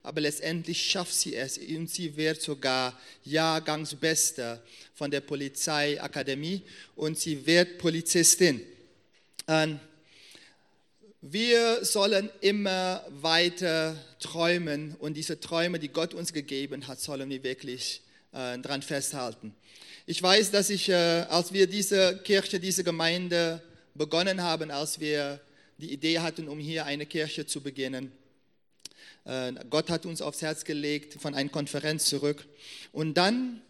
aber letztendlich schafft sie es und sie wird sogar Jahrgangsbeste von der Polizeiakademie und sie wird Polizistin. Wir sollen immer weiter träumen und diese Träume, die Gott uns gegeben hat, sollen wir wirklich dran festhalten. Ich weiß, dass als wir diese Kirche, diese Gemeinde begonnen haben, als wir die Idee hatten, um hier eine Kirche zu beginnen, Gott hat uns aufs Herz gelegt von einer Konferenz zurück und dann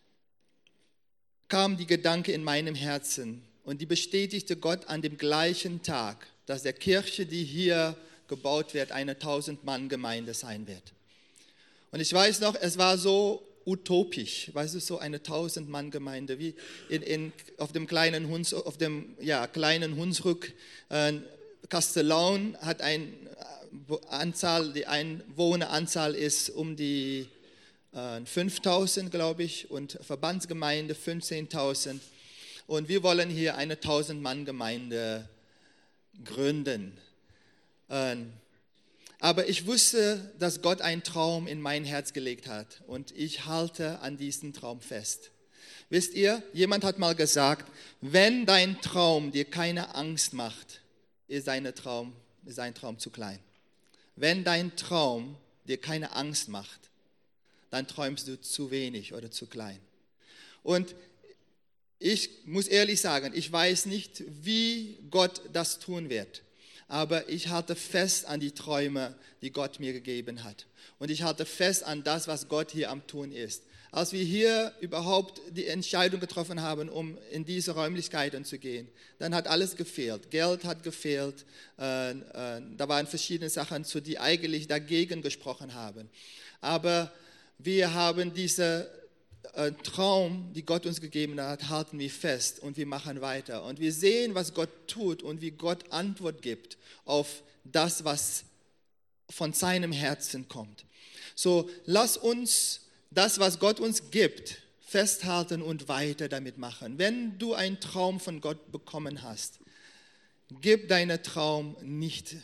kam die Gedanke in meinem Herzen und die bestätigte Gott an dem gleichen Tag, dass der Kirche, die hier gebaut wird, eine 1000-Mann-Gemeinde sein wird. Und ich weiß noch, es war so utopisch, weißt du, so eine 1000-Mann-Gemeinde, wie auf dem kleinen Hunsrück. Castellaun hat eine Anzahl, die Einwohneranzahl ist um die 5000, glaube ich, und Verbandsgemeinde 15.000. Und wir wollen hier eine 1000-Mann-Gemeinde gründen. Aber ich wusste, dass Gott einen Traum in mein Herz gelegt hat und ich halte an diesen Traum fest. Wisst ihr, jemand hat mal gesagt, wenn dein Traum dir keine Angst macht, ist dein Traum zu klein. Wenn dein Traum dir keine Angst macht, dann träumst du zu wenig oder zu klein. Und ich muss ehrlich sagen, ich weiß nicht, wie Gott das tun wird, aber ich halte fest an die Träume, die Gott mir gegeben hat. Und ich halte fest an das, was Gott hier am Tun ist. Als wir hier überhaupt die Entscheidung getroffen haben, um in diese Räumlichkeiten zu gehen, dann hat alles gefehlt. Geld hat gefehlt, da waren verschiedene Sachen, die eigentlich dagegen gesprochen haben. Aber wir haben diese Traum, die Gott uns gegeben hat, halten wir fest und wir machen weiter. Und wir sehen, was Gott tut und wie Gott Antwort gibt auf das, was von seinem Herzen kommt. So, lass uns das, was Gott uns gibt, festhalten und weiter damit machen. Wenn du einen Traum von Gott bekommen hast, gib deinen Traum nicht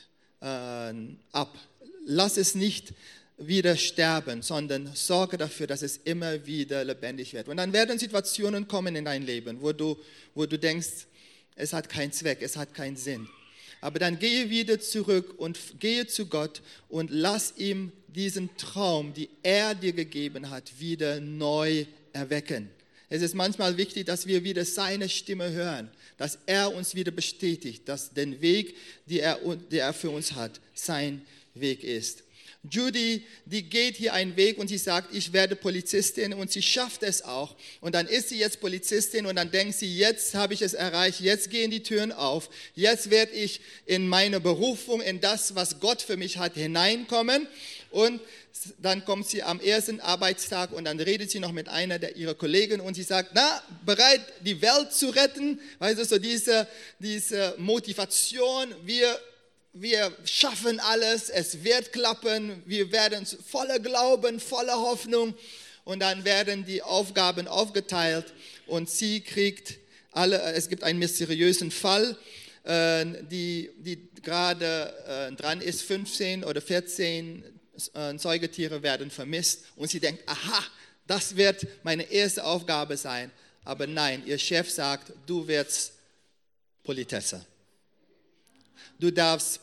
ab. Lass es nicht wieder sterben, sondern sorge dafür, dass es immer wieder lebendig wird. Und dann werden Situationen kommen in dein Leben, wo du denkst, es hat keinen Zweck, es hat keinen Sinn. Aber dann gehe wieder zurück und gehe zu Gott und lass ihm diesen Traum, die er dir gegeben hat, wieder neu erwecken. Es ist manchmal wichtig, dass wir wieder seine Stimme hören, dass er uns wieder bestätigt, dass der Weg, den er für uns hat, sein Weg ist. Judy, die geht hier einen Weg und sie sagt, ich werde Polizistin und sie schafft es auch. Und dann ist sie jetzt Polizistin und dann denkt sie, jetzt habe ich es erreicht, jetzt gehen die Türen auf, jetzt werde ich in meine Berufung, in das, was Gott für mich hat, hineinkommen. Und dann kommt sie am ersten Arbeitstag und dann redet sie noch mit einer ihrer Kollegen und sie sagt, bereit, die Welt zu retten? Weißt du, so diese Motivation, wir schaffen alles, es wird klappen, wir werden voller Glauben, voller Hoffnung und dann werden die Aufgaben aufgeteilt und sie kriegt es gibt einen mysteriösen Fall, die gerade dran ist, 15 oder 14 Säugetiere werden vermisst und sie denkt, aha, das wird meine erste Aufgabe sein, aber nein, ihr Chef sagt, du wirst Politesse. Du darfst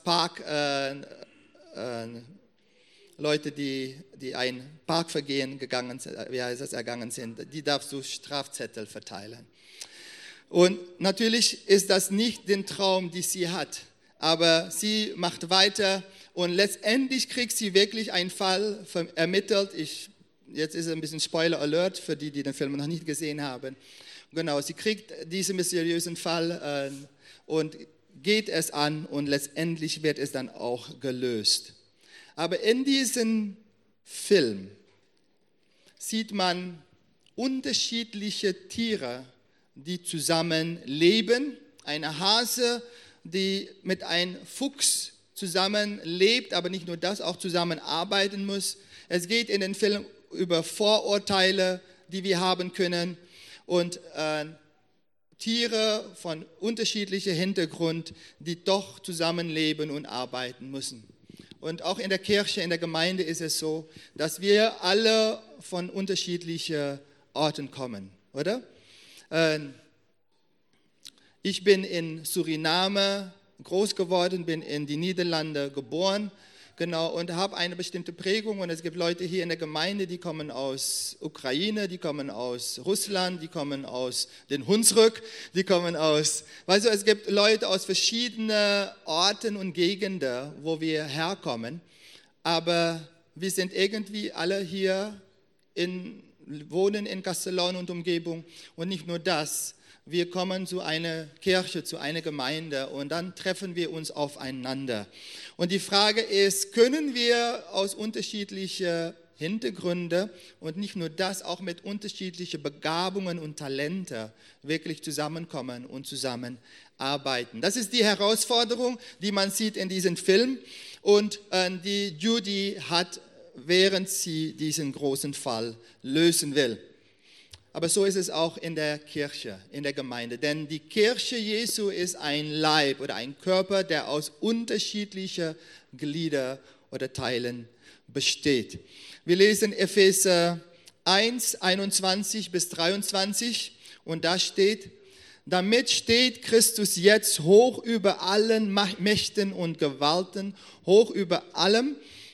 Leute, die ein Parkvergehen ergangen sind, die darfst du Strafzettel verteilen. Und natürlich ist das nicht den Traum, den sie hat, aber sie macht weiter und letztendlich kriegt sie wirklich einen Fall ermittelt. Jetzt ist es ein bisschen Spoiler Alert für die den Film noch nicht gesehen haben. Genau, sie kriegt diesen mysteriösen Fall und geht es an und letztendlich wird es dann auch gelöst. Aber in diesem Film sieht man unterschiedliche Tiere, die zusammen leben. Eine Hase, die mit einem Fuchs zusammen lebt, aber nicht nur das, auch zusammenarbeiten muss. Es geht in den Film über Vorurteile, die wir haben können und Tiere von unterschiedlichem Hintergrund, die doch zusammenleben und arbeiten müssen. Und auch in der Kirche, in der Gemeinde ist es so, dass wir alle von unterschiedlichen Orten kommen, oder? Ich bin in Suriname groß geworden, bin in die Niederlande geboren, genau, und habe eine bestimmte Prägung. Und es gibt Leute hier in der Gemeinde, die kommen aus Ukraine, die kommen aus Russland, die kommen aus den Hunsrück, die kommen aus, weißt du, es gibt Leute aus verschiedenen Orten und Gegenden, wo wir herkommen, aber wir sind irgendwie alle hier, wohnen in Castellón und Umgebung. Und nicht nur das, wir kommen zu einer Kirche, zu einer Gemeinde und dann treffen wir uns aufeinander. Und die Frage ist, können wir aus unterschiedlichen Hintergründen und nicht nur das, auch mit unterschiedlichen Begabungen und Talenten wirklich zusammenkommen und zusammenarbeiten? Das ist die Herausforderung, die man sieht in diesem Film und die Judy hat, während sie diesen großen Fall lösen will. Aber so ist es auch in der Kirche, in der Gemeinde. Denn die Kirche Jesu ist ein Leib oder ein Körper, der aus unterschiedlichen Gliedern oder Teilen besteht. Wir lesen Epheser 1, 21 bis 23 und da steht, damit steht Christus jetzt hoch über allen Mächten und Gewalten, hoch über allem,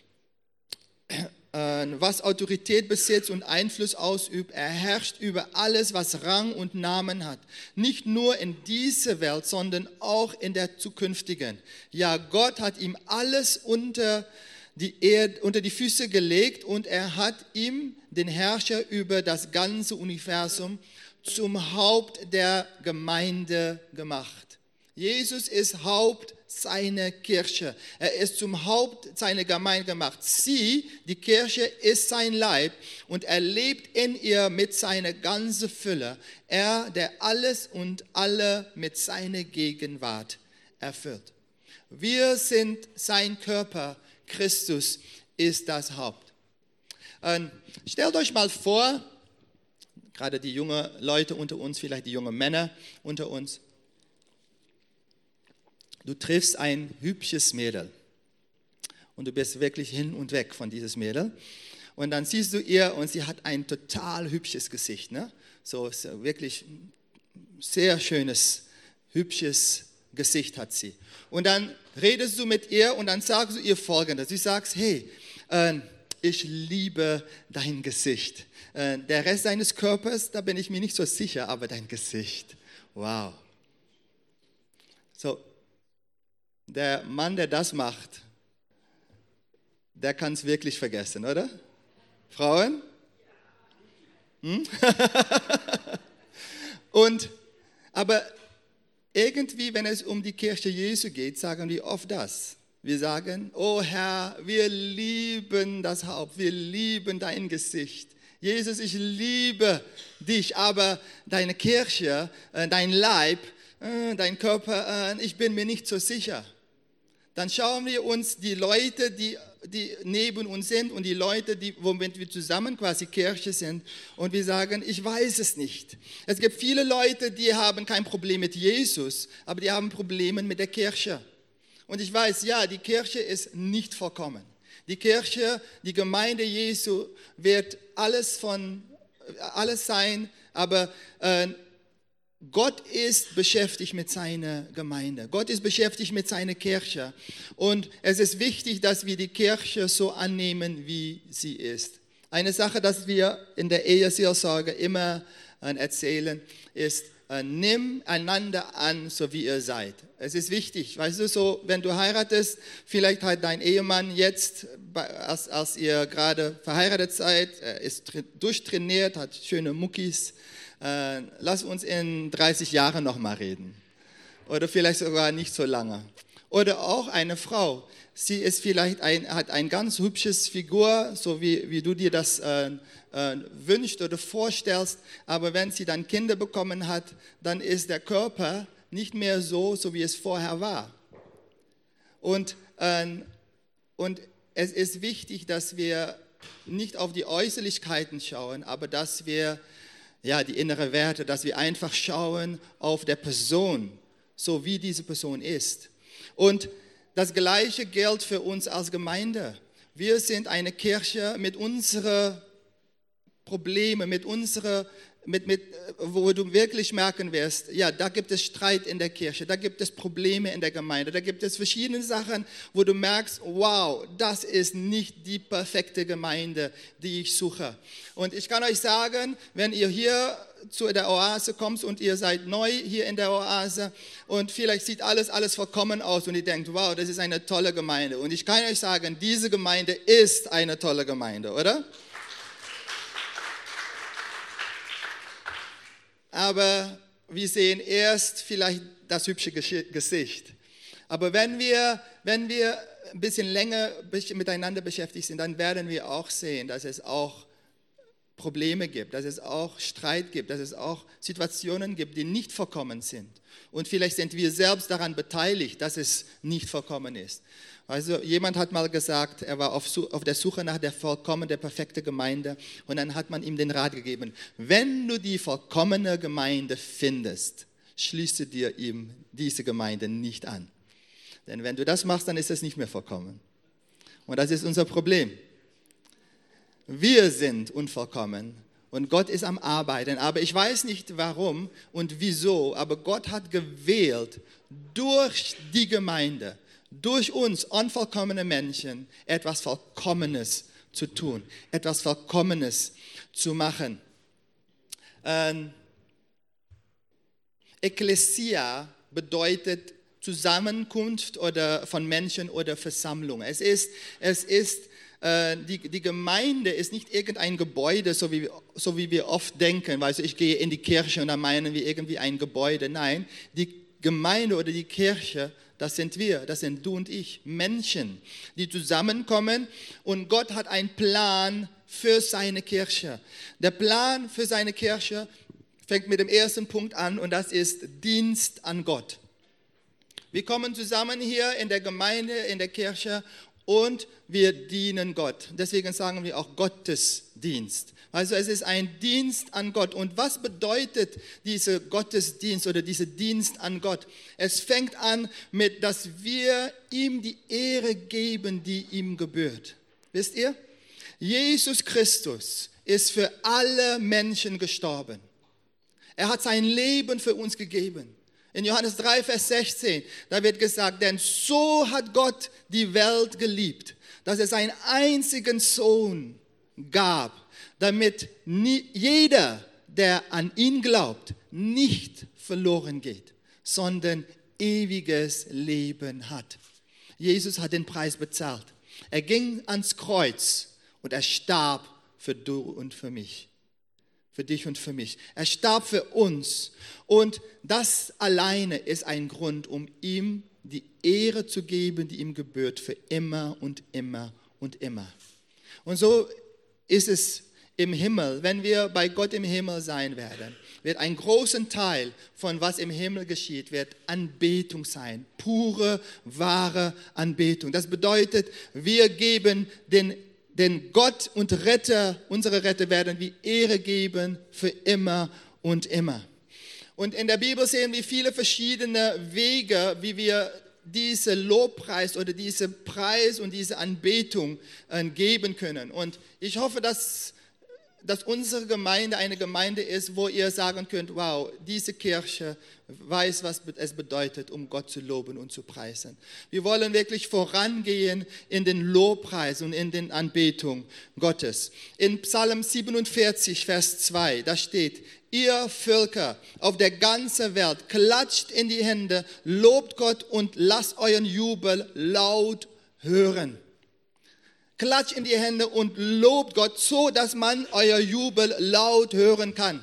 was Autorität besitzt und Einfluss ausübt. Er herrscht über alles, was Rang und Namen hat. Nicht nur in dieser Welt, sondern auch in der zukünftigen. Ja, Gott hat ihm alles unter die Füße gelegt und er hat ihm, den Herrscher über das ganze Universum, zum Haupt der Gemeinde gemacht. Jesus ist Haupt seiner Kirche. Er ist zum Haupt seiner Gemeinde gemacht. Sie, die Kirche, ist sein Leib und er lebt in ihr mit seiner ganzen Fülle. Er, der alles und alle mit seiner Gegenwart erfüllt. Wir sind sein Körper. Christus ist das Haupt. Stellt euch mal vor, gerade die jungen Leute unter uns, vielleicht die jungen Männer unter uns, du triffst ein hübsches Mädel und du bist wirklich hin und weg von dieses Mädel und dann siehst du ihr und sie hat ein total hübsches Gesicht, ne? So wirklich sehr schönes, hübsches Gesicht hat sie. Und dann redest du mit ihr und dann sagst du ihr Folgendes. Du sagst, hey, ich liebe dein Gesicht. Der Rest deines Körpers, da bin ich mir nicht so sicher, aber dein Gesicht, wow. So, der Mann, der das macht, der kann es wirklich vergessen, oder? Frauen? Aber irgendwie, wenn es um die Kirche Jesu geht, sagen wir oft das. Wir sagen, oh Herr, wir lieben das Haupt, wir lieben dein Gesicht. Jesus, ich liebe dich, aber deine Kirche, dein Leib, dein Körper, ich bin mir nicht so sicher. Dann schauen wir uns die Leute, die neben uns sind und die Leute, womit wir zusammen quasi Kirche sind und wir sagen, ich weiß es nicht. Es gibt viele Leute, die haben kein Problem mit Jesus, aber die haben Probleme mit der Kirche. Und ich weiß, ja, die Kirche ist nicht vollkommen. Die Kirche, die Gemeinde Jesu wird alles sein, aber Gott ist beschäftigt mit seiner Gemeinde. Gott ist beschäftigt mit seiner Kirche. Und es ist wichtig, dass wir die Kirche so annehmen, wie sie ist. Eine Sache, dass wir in der Eheseelsorge immer erzählen, ist, nimm einander an, so wie ihr seid. Es ist wichtig, weißt du, so, wenn du heiratest, vielleicht hat dein Ehemann jetzt, als ihr gerade verheiratet seid, ist durchtrainiert, hat schöne Muckis. Lass uns in 30 Jahren nochmal reden. Oder vielleicht sogar nicht so lange. Oder auch eine Frau. Sie ist vielleicht hat ein ganz hübsches Figur, so wie du dir das wünschst oder vorstellst. Aber wenn sie dann Kinder bekommen hat, dann ist der Körper nicht mehr so wie es vorher war. Und es ist wichtig, dass wir nicht auf die Äußerlichkeiten schauen, aber dass wir die innere Werte, dass wir einfach schauen auf der Person, so wie diese Person ist. Und Das Gleiche gilt für uns als Gemeinde. Wir sind eine Kirche mit unseren Problemen, wo du wirklich merken wirst, ja, da gibt es Streit in der Kirche, da gibt es Probleme in der Gemeinde, da gibt es verschiedene Sachen, wo du merkst, wow, das ist nicht die perfekte Gemeinde, die ich suche. Und ich kann euch sagen, wenn ihr hier zu der Oase kommt und ihr seid neu hier in der Oase und vielleicht sieht alles vollkommen aus und ihr denkt, wow, das ist eine tolle Gemeinde. Und ich kann euch sagen, diese Gemeinde ist eine tolle Gemeinde, oder? Aber wir sehen erst vielleicht das hübsche Gesicht. Aber wenn wir ein bisschen länger miteinander beschäftigt sind, dann werden wir auch sehen, dass es auch Probleme gibt, dass es auch Streit gibt, dass es auch Situationen gibt, die nicht vollkommen sind. Und vielleicht sind wir selbst daran beteiligt, dass es nicht vollkommen ist. Also jemand hat mal gesagt, er war auf der Suche nach der vollkommenen, der perfekten Gemeinde und dann hat man ihm den Rat gegeben, wenn du die vollkommene Gemeinde findest, schließe dir ihm diese Gemeinde nicht an. Denn wenn du das machst, dann ist es nicht mehr vollkommen. Und das ist unser Problem. Wir sind unvollkommen und Gott ist am Arbeiten, aber ich weiß nicht warum und wieso, aber Gott hat gewählt, durch die Gemeinde, durch uns unvollkommene Menschen etwas Vollkommenes zu tun, etwas Vollkommenes zu machen. Ekklesia bedeutet Zusammenkunft oder von Menschen oder Versammlung. Die Gemeinde ist nicht irgendein Gebäude, so wie wir oft denken. Weißt du, ich gehe in die Kirche und dann meinen wir irgendwie ein Gebäude. Nein, die Gemeinde oder die Kirche, das sind wir, das sind du und ich, Menschen, die zusammenkommen und Gott hat einen Plan für seine Kirche. Der Plan für seine Kirche fängt mit dem ersten Punkt an und das ist Dienst an Gott. Wir kommen zusammen hier in der Gemeinde, in der Kirche und wir dienen Gott. Deswegen sagen wir auch Gottesdienst. Also es ist ein Dienst an Gott. Und was bedeutet dieser Gottesdienst oder dieser Dienst an Gott? Es fängt an mit, dass wir ihm die Ehre geben, die ihm gebührt. Wisst ihr? Jesus Christus ist für alle Menschen gestorben. Er hat sein Leben für uns gegeben. In Johannes 3, Vers 16, da wird gesagt, denn so hat Gott die Welt geliebt, dass er seinen einzigen Sohn gab, damit jeder, der an ihn glaubt, nicht verloren geht, sondern ewiges Leben hat. Jesus hat den Preis bezahlt. Er ging ans Kreuz und er starb für du und für mich. Für dich und für mich. Er starb für uns. Und das alleine ist ein Grund, um ihm die Ehre zu geben, die ihm gebührt, für immer und immer und immer. Und so ist es im Himmel. Wenn wir bei Gott im Himmel sein werden, wird ein großer Teil von was im Himmel geschieht, wird Anbetung sein. Pure, wahre Anbetung. Das bedeutet, wir geben den Gott und Retter, unsere Retter werden wir Ehre geben für immer und immer. Und in der Bibel sehen wir viele verschiedene Wege, wie wir diese Lobpreis oder diese Preis und diese Anbetung geben können. Und ich hoffe, dass unsere Gemeinde eine Gemeinde ist, wo ihr sagen könnt, wow, diese Kirche weiß, was es bedeutet, um Gott zu loben und zu preisen. Wir wollen wirklich vorangehen in den Lobpreis und in den Anbetung Gottes. In Psalm 47, Vers 2, da steht, ihr Völker auf der ganzen Welt, klatscht in die Hände, lobt Gott und lasst euren Jubel laut hören. Klatscht in die Hände und lobt Gott, so dass man euer Jubel laut hören kann.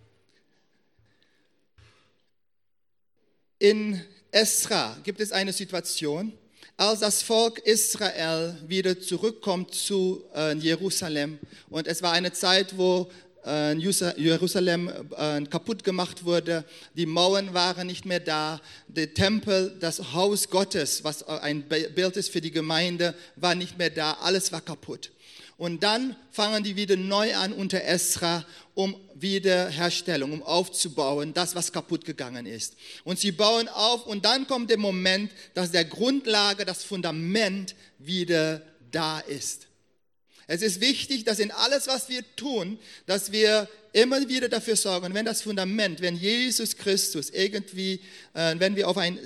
In Esra gibt es eine Situation, als das Volk Israel wieder zurückkommt zu Jerusalem. Und es war eine Zeit, wo Jerusalem kaputt gemacht wurde, die Mauern waren nicht mehr da, der Tempel, das Haus Gottes, was ein Bild ist für die Gemeinde, war nicht mehr da, alles war kaputt. Und dann fangen die wieder neu an unter Esra, um Wiederherstellung, um aufzubauen, das, was kaputt gegangen ist. Und sie bauen auf und dann kommt der Moment, dass der Grundlage, das Fundament wieder da ist. Es ist wichtig, dass in alles, was wir tun, dass wir immer wieder dafür sorgen, wenn das Fundament, wenn Jesus Christus irgendwie, wenn wir auf ein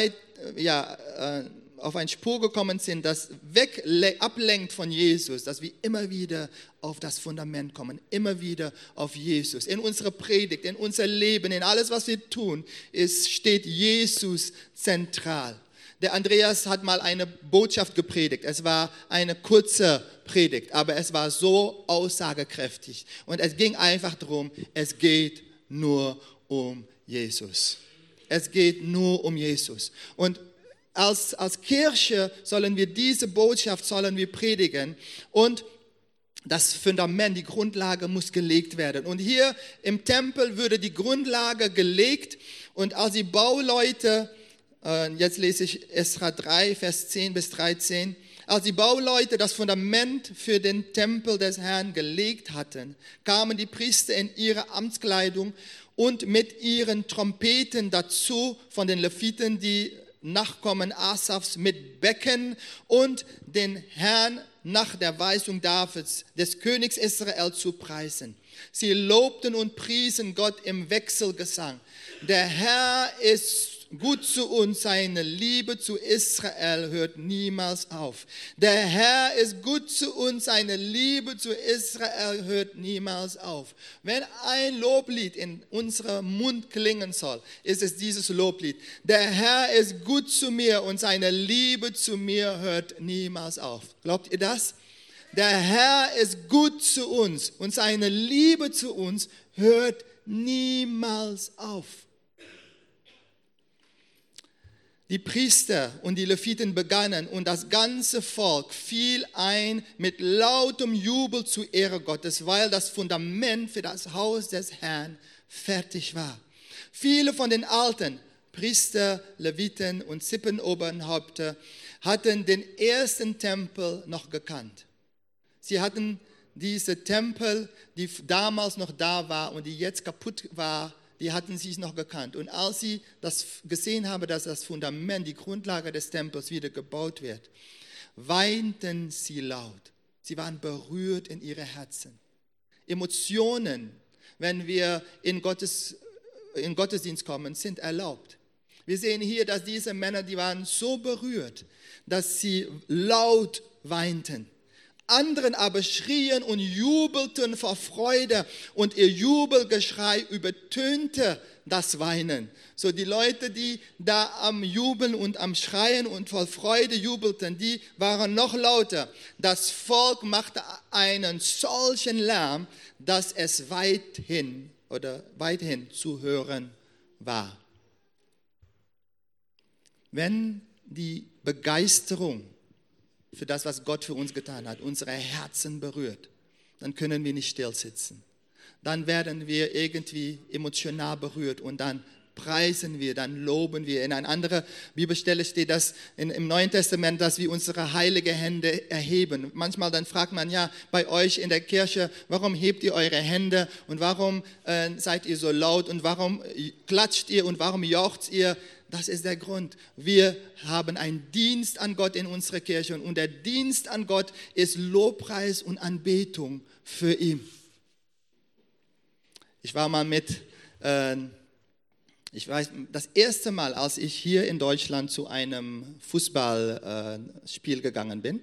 auf eine Spur gekommen sind, das ablenkt von Jesus, dass wir immer wieder auf das Fundament kommen, immer wieder auf Jesus. In unserer Predigt, in unser Leben, in alles, was wir tun, steht Jesus zentral. Der Andreas hat mal eine Botschaft gepredigt. Es war eine kurze Predigt, aber es war so aussagekräftig. Und es ging einfach darum, es geht nur um Jesus. Es geht nur um Jesus. Und als Kirche sollen wir diese Botschaft predigen und das Fundament, die Grundlage muss gelegt werden. Und hier im Tempel würde die Grundlage gelegt und als die Bauleute, jetzt lese ich Esra 3, Vers 10 bis 13, als die Bauleute das Fundament für den Tempel des Herrn gelegt hatten, kamen die Priester in ihre Amtskleidung und mit ihren Trompeten dazu von den Leviten, die Nachkommen Asafs, mit Becken und den Herrn nach der Weisung Davids, des Königs Israel, zu preisen. Sie lobten und priesen Gott im Wechselgesang. Der Herr ist gut zu uns, seine Liebe zu Israel hört niemals auf. Der Herr ist gut zu uns, seine Liebe zu Israel hört niemals auf. Wenn ein Loblied in unserem Mund klingen soll, ist es dieses Loblied. Der Herr ist gut zu mir und seine Liebe zu mir hört niemals auf. Glaubt ihr das? Der Herr ist gut zu uns und seine Liebe zu uns hört niemals auf. Die Priester und die Leviten begannen und das ganze Volk fiel ein mit lautem Jubel zur Ehre Gottes, weil das Fundament für das Haus des Herrn fertig war. Viele von den Alten, Priester, Leviten und Sippenoberhäupter, hatten den ersten Tempel noch gekannt. Sie hatten diese Tempel, die damals noch da war und die jetzt kaputt war, die hatten sich noch gekannt. Und als sie das gesehen haben, dass das Fundament, die Grundlage des Tempels wieder gebaut wird, weinten sie laut. Sie waren berührt in ihre Herzen. Emotionen, wenn wir in Gottesdienst kommen, sind erlaubt. Wir sehen hier, dass diese Männer, die waren so berührt, dass sie laut weinten. Anderen aber schrien und jubelten vor Freude und ihr Jubelgeschrei übertönte das Weinen. So die Leute, die da am Jubeln und am Schreien und voll Freude jubelten, die waren noch lauter. Das Volk machte einen solchen Lärm, dass es weithin zu hören war. Wenn die Begeisterung für das, was Gott für uns getan hat, unsere Herzen berührt, dann können wir nicht still sitzen. Dann werden wir irgendwie emotional berührt und dann preisen wir, dann loben wir. In einer anderen Bibelstelle steht das im Neuen Testament, dass wir unsere heilige Hände erheben. Manchmal dann fragt man ja bei euch in der Kirche, warum hebt ihr eure Hände und warum seid ihr so laut und warum klatscht ihr und warum jauchzt ihr? Das ist der Grund. Wir haben einen Dienst an Gott in unserer Kirche und der Dienst an Gott ist Lobpreis und Anbetung für ihn. Ich war mal das erste Mal, als ich hier in Deutschland zu einem Fußballspiel gegangen bin.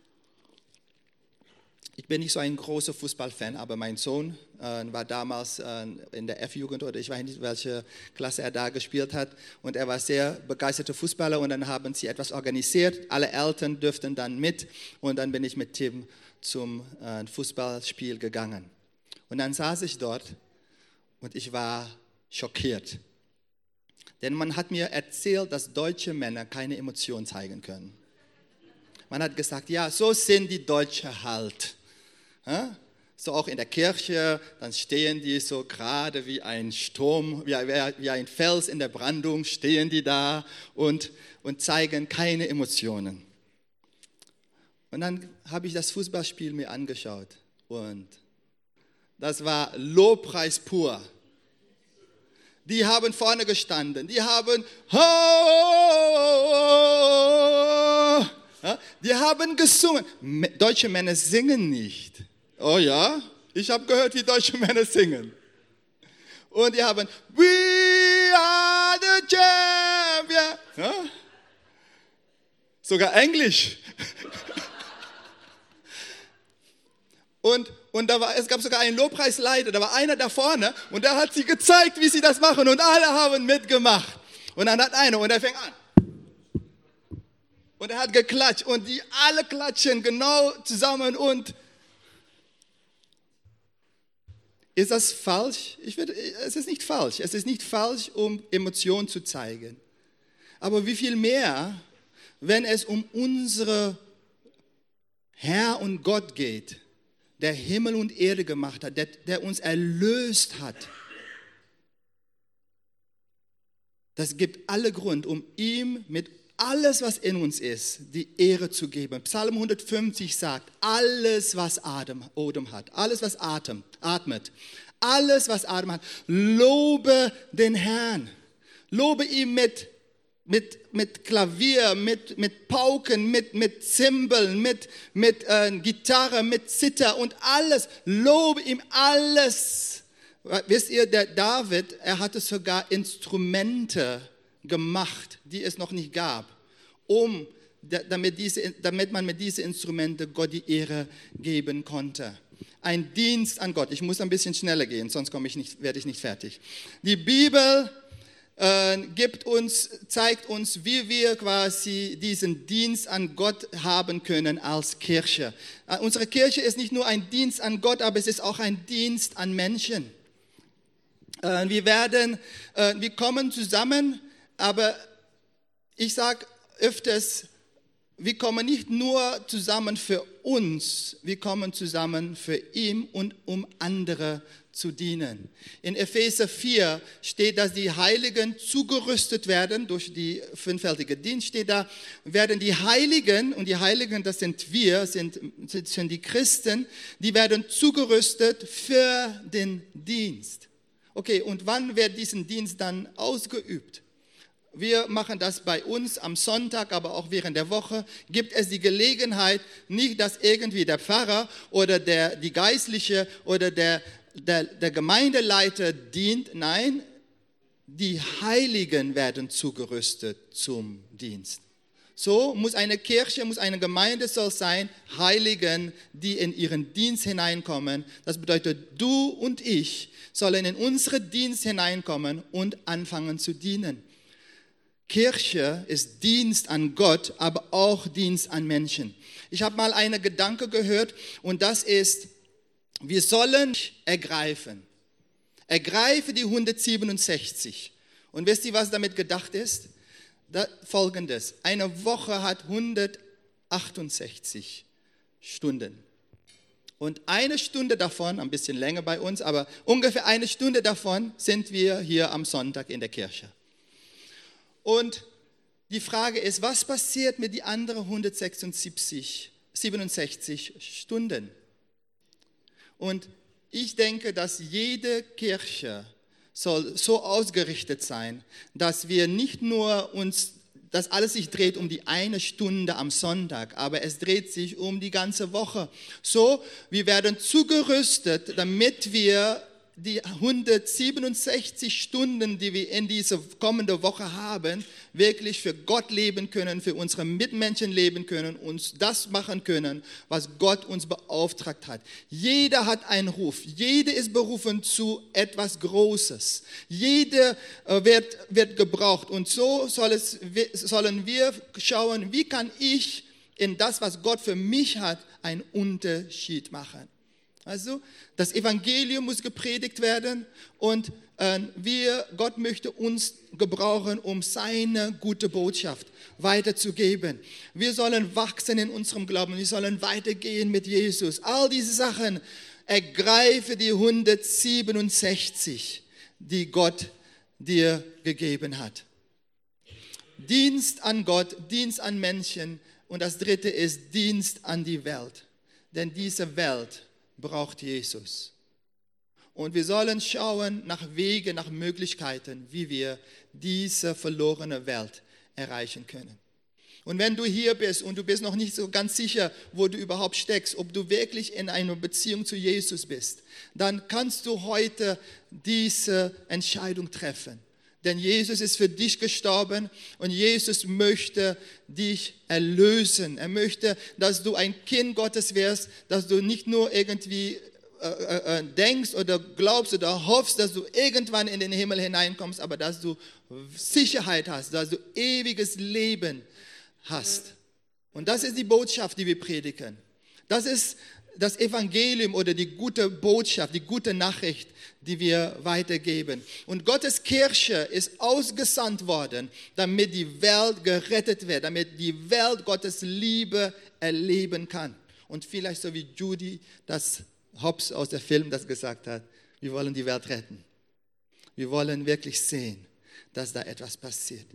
Ich bin nicht so ein großer Fußballfan, aber mein Sohn war damals in der F-Jugend oder ich weiß nicht, welche Klasse er da gespielt hat. Und er war sehr begeisterter Fußballer und dann haben sie etwas organisiert. Alle Eltern dürften dann mit und dann bin ich mit Tim zum Fußballspiel gegangen. Und dann saß ich dort und ich war schockiert. Denn man hat mir erzählt, dass deutsche Männer keine Emotionen zeigen können. Man hat gesagt, ja, so sind die Deutschen halt. So auch in der Kirche, dann stehen die so gerade wie ein Sturm, wie ein Fels in der Brandung, stehen die da und zeigen keine Emotionen. Und dann habe ich das Fußballspiel mir angeschaut und das war Lobpreis pur. Die haben vorne gestanden, die haben die haben gesungen. Deutsche Männer singen nicht. Oh ja, ich habe gehört, wie deutsche Männer singen. Und die haben We are the champions. Ja? Sogar Englisch. Und es gab sogar einen Lobpreisleiter, da war einer da vorne und der hat sie gezeigt, wie sie das machen und alle haben mitgemacht. Und dann hat einer und er fängt an. Und er hat geklatscht und die alle klatschen genau zusammen und ist das falsch? Es ist nicht falsch. Es ist nicht falsch, um Emotionen zu zeigen. Aber wie viel mehr, wenn es um unsere Herr und Gott geht, der Himmel und Erde gemacht hat, der uns erlöst hat. Das gibt alle Grund, um ihm mit alles, was in uns ist, die Ehre zu geben. Psalm 150 sagt, alles, was Atem hat, alles, was atmet, alles, was Atem hat, lobe den Herrn. Lobe ihn mit Klavier, mit Pauken, mit Zimbeln, mit Gitarre, mit Zither und alles. Lobe ihm alles. Wisst ihr, der David, er hatte sogar Instrumente gemacht, die es noch nicht gab, damit man mit diesen Instrumenten Gott die Ehre geben konnte. Ein Dienst an Gott. Ich muss ein bisschen schneller gehen, sonst werde ich nicht fertig. Die Bibel zeigt uns, wie wir quasi diesen Dienst an Gott haben können als Kirche. Unsere Kirche ist nicht nur ein Dienst an Gott, aber es ist auch ein Dienst an Menschen. Wir kommen zusammen, aber ich sage öfters, wir kommen nicht nur zusammen für uns, wir kommen zusammen für ihn und um andere zu dienen. In Epheser 4 steht, dass die Heiligen zugerüstet werden, durch die fünffältige Dienst steht da, werden die Heiligen, und die Heiligen, das sind wir, sind die Christen, die werden zugerüstet für den Dienst. Okay, und wann wird diesen Dienst dann ausgeübt? Wir machen das bei uns am Sonntag, aber auch während der Woche. Gibt es die Gelegenheit, nicht, dass irgendwie der Pfarrer oder die Geistliche oder der Gemeindeleiter dient. Nein, die Heiligen werden zugerüstet zum Dienst. So muss eine Kirche, muss eine Gemeinde soll sein, Heiligen, die in ihren Dienst hineinkommen. Das bedeutet, du und ich sollen in unseren Dienst hineinkommen und anfangen zu dienen. Kirche ist Dienst an Gott, aber auch Dienst an Menschen. Ich habe mal einen Gedanke gehört und das ist, wir sollen ergreifen. Ergreife die 167. Und wisst ihr, was damit gedacht ist? Folgendes, eine Woche hat 168 Stunden. Und eine Stunde davon, ein bisschen länger bei uns, aber ungefähr eine Stunde davon sind wir hier am Sonntag in der Kirche. Und die Frage ist, was passiert mit den anderen 167 Stunden? Und ich denke, dass jede Kirche soll so ausgerichtet sein, dass wir nicht nur dass alles sich dreht um die eine Stunde am Sonntag, aber es dreht sich um die ganze Woche. So, wir werden zugerüstet, damit wir die 167 Stunden, die wir in dieser kommenden Woche haben, wirklich für Gott leben können, für unsere Mitmenschen leben können, uns das machen können, was Gott uns beauftragt hat. Jeder hat einen Ruf, jeder ist berufen zu etwas Großes. Jeder wird gebraucht und so sollen wir schauen, wie kann ich in das, was Gott für mich hat, einen Unterschied machen. Also, das Evangelium muss gepredigt werden und Gott möchte uns gebrauchen, um seine gute Botschaft weiterzugeben. Wir sollen wachsen in unserem Glauben, wir sollen weitergehen mit Jesus. All diese Sachen, ergreife die 167, die Gott dir gegeben hat. Dienst an Gott, Dienst an Menschen Und das dritte ist Dienst an die Welt. Denn diese Welt braucht Jesus. Und wir sollen schauen nach Wegen, nach Möglichkeiten, wie wir diese verlorene Welt erreichen können. Und wenn du hier bist und du bist noch nicht so ganz sicher, wo du überhaupt steckst, ob du wirklich in einer Beziehung zu Jesus bist, dann kannst du heute diese Entscheidung treffen. Denn Jesus ist für dich gestorben und Jesus möchte dich erlösen. Er möchte, dass du ein Kind Gottes wirst, dass du nicht nur irgendwie denkst oder glaubst oder hoffst, dass du irgendwann in den Himmel hineinkommst, aber dass du Sicherheit hast, dass du ewiges Leben hast. Und das ist die Botschaft, die wir predigen. Das ist das Evangelium oder die gute Botschaft, die gute Nachricht, die wir weitergeben. Und Gottes Kirche ist ausgesandt worden, damit die Welt gerettet wird, damit die Welt Gottes Liebe erleben kann. Und vielleicht so wie Judy das Hobbs aus dem Film das gesagt hat, wir wollen die Welt retten. Wir wollen wirklich sehen, dass da etwas passiert.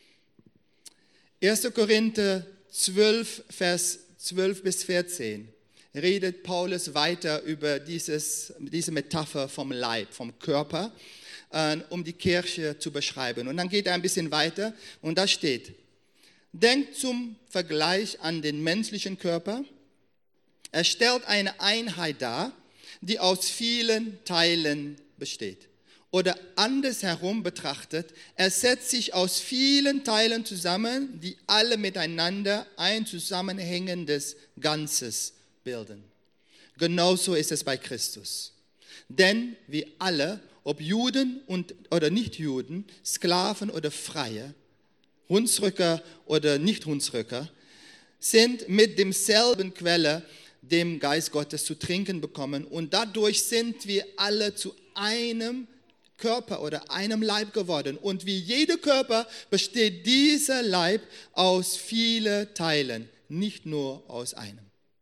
1. Korinther 12, Vers 12 bis 14 redet Paulus weiter über diese Metapher vom Leib, vom Körper, um die Kirche zu beschreiben. Und dann geht er ein bisschen weiter und da steht, denkt zum Vergleich an den menschlichen Körper. Er stellt eine Einheit dar, die aus vielen Teilen besteht. Oder andersherum betrachtet, er setzt sich aus vielen Teilen zusammen, die alle miteinander ein zusammenhängendes Ganzes bilden. Genauso ist es bei Christus. Denn wir alle, ob Juden oder Nichtjuden, Sklaven oder Freie, Hunsrücker oder Nicht-Hunsrücker, sind mit demselben Quelle, dem Geist Gottes, zu trinken bekommen. Und dadurch sind wir alle zu einem Körper oder einem Leib geworden. Und wie jeder Körper besteht dieser Leib aus vielen Teilen, nicht nur aus einem.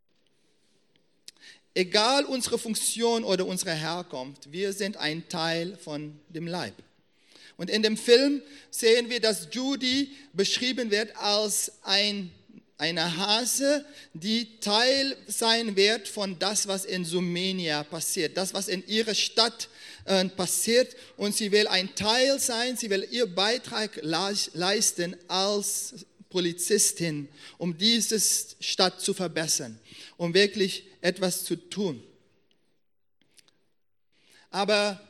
Egal unsere Funktion oder unsere Herkunft, wir sind ein Teil von dem Leib. Und in dem Film sehen wir, dass Judy beschrieben wird als eine Hase, die Teil sein wird von das, was in Sumenia passiert, das, was in ihrer Stadt passiert. Und sie will ein Teil sein, sie will ihr Beitrag leisten als Polizistin, um diese Stadt zu verbessern, um wirklich etwas zu tun. Aber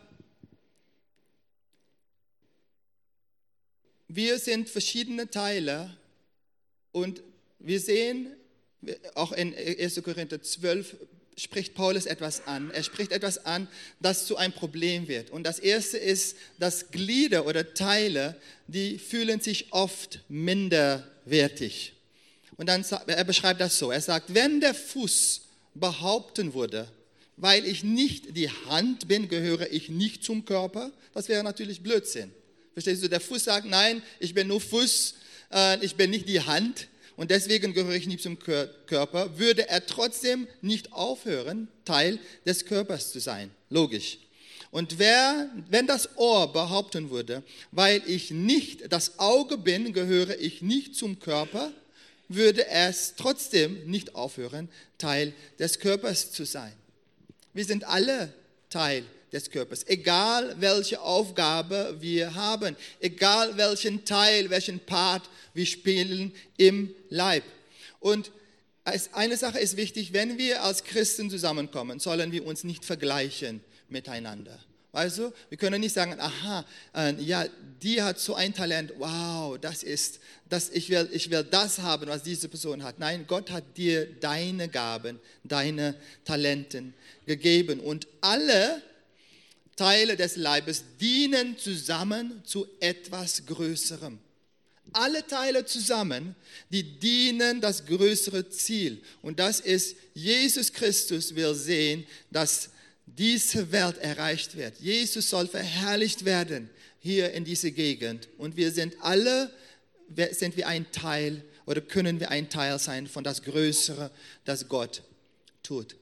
wir sind verschiedene Teile und wir sehen, auch in 1. Korinther 12 spricht Paulus etwas an. Er spricht etwas an, das zu einem Problem wird. Und das erste ist, dass Glieder oder Teile, die fühlen sich oft minderwertig. Und dann er beschreibt das so. Er sagt, wenn der Fuß behaupten würde, weil ich nicht die Hand bin, gehöre ich nicht zum Körper, das wäre natürlich Blödsinn. Verstehst du? Der Fuß sagt, nein, ich bin nur Fuß, ich bin nicht die Hand. Und deswegen gehöre ich nicht zum Körper, würde er trotzdem nicht aufhören, Teil des Körpers zu sein. Logisch. Und wenn das Ohr behaupten würde, weil ich nicht das Auge bin, gehöre ich nicht zum Körper, würde es trotzdem nicht aufhören, Teil des Körpers zu sein. Wir sind alle Teil des Körpers, egal welche Aufgabe wir haben, egal welchen Teil, welchen Part wir spielen im Leib. Und eine Sache ist wichtig, wenn wir als Christen zusammenkommen, sollen wir uns nicht vergleichen miteinander. Weißt du, wir können nicht sagen, aha, ja, die hat so ein Talent, wow, ich will das haben, was diese Person hat. Nein, Gott hat dir deine Gaben, deine Talenten gegeben und alle Teile des Leibes dienen zusammen zu etwas Größerem. Alle Teile zusammen, die dienen das größere Ziel. Und das ist, Jesus Christus will sehen, dass diese Welt erreicht wird. Jesus soll verherrlicht werden hier in dieser Gegend. Und wir sind wir ein Teil oder können wir ein Teil sein von das Größere, das Gott tut.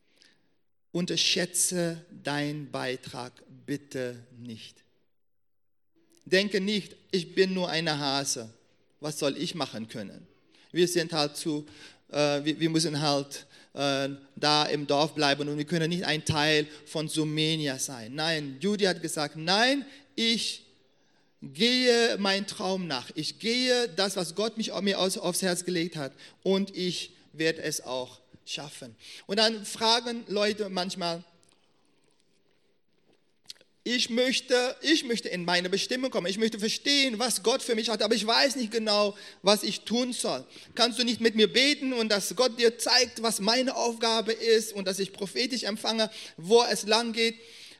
Unterschätze deinen Beitrag bitte nicht. Denke nicht, ich bin nur eine Hase. Was soll ich machen können? Wir sind halt wir müssen halt da im Dorf bleiben und wir können nicht ein Teil von Sumenia sein. Nein, Judy hat gesagt, nein, ich gehe meinen Traum nach. Ich gehe das, was Gott mir aufs Herz gelegt hat, und ich werde es auch schaffen. Und dann fragen Leute manchmal, ich möchte in meine Bestimmung kommen. Ich möchte verstehen, was Gott für mich hat, aber ich weiß nicht genau, was ich tun soll. Kannst du nicht mit mir beten und dass Gott dir zeigt, was meine Aufgabe ist und dass ich prophetisch empfange, wo es lang geht?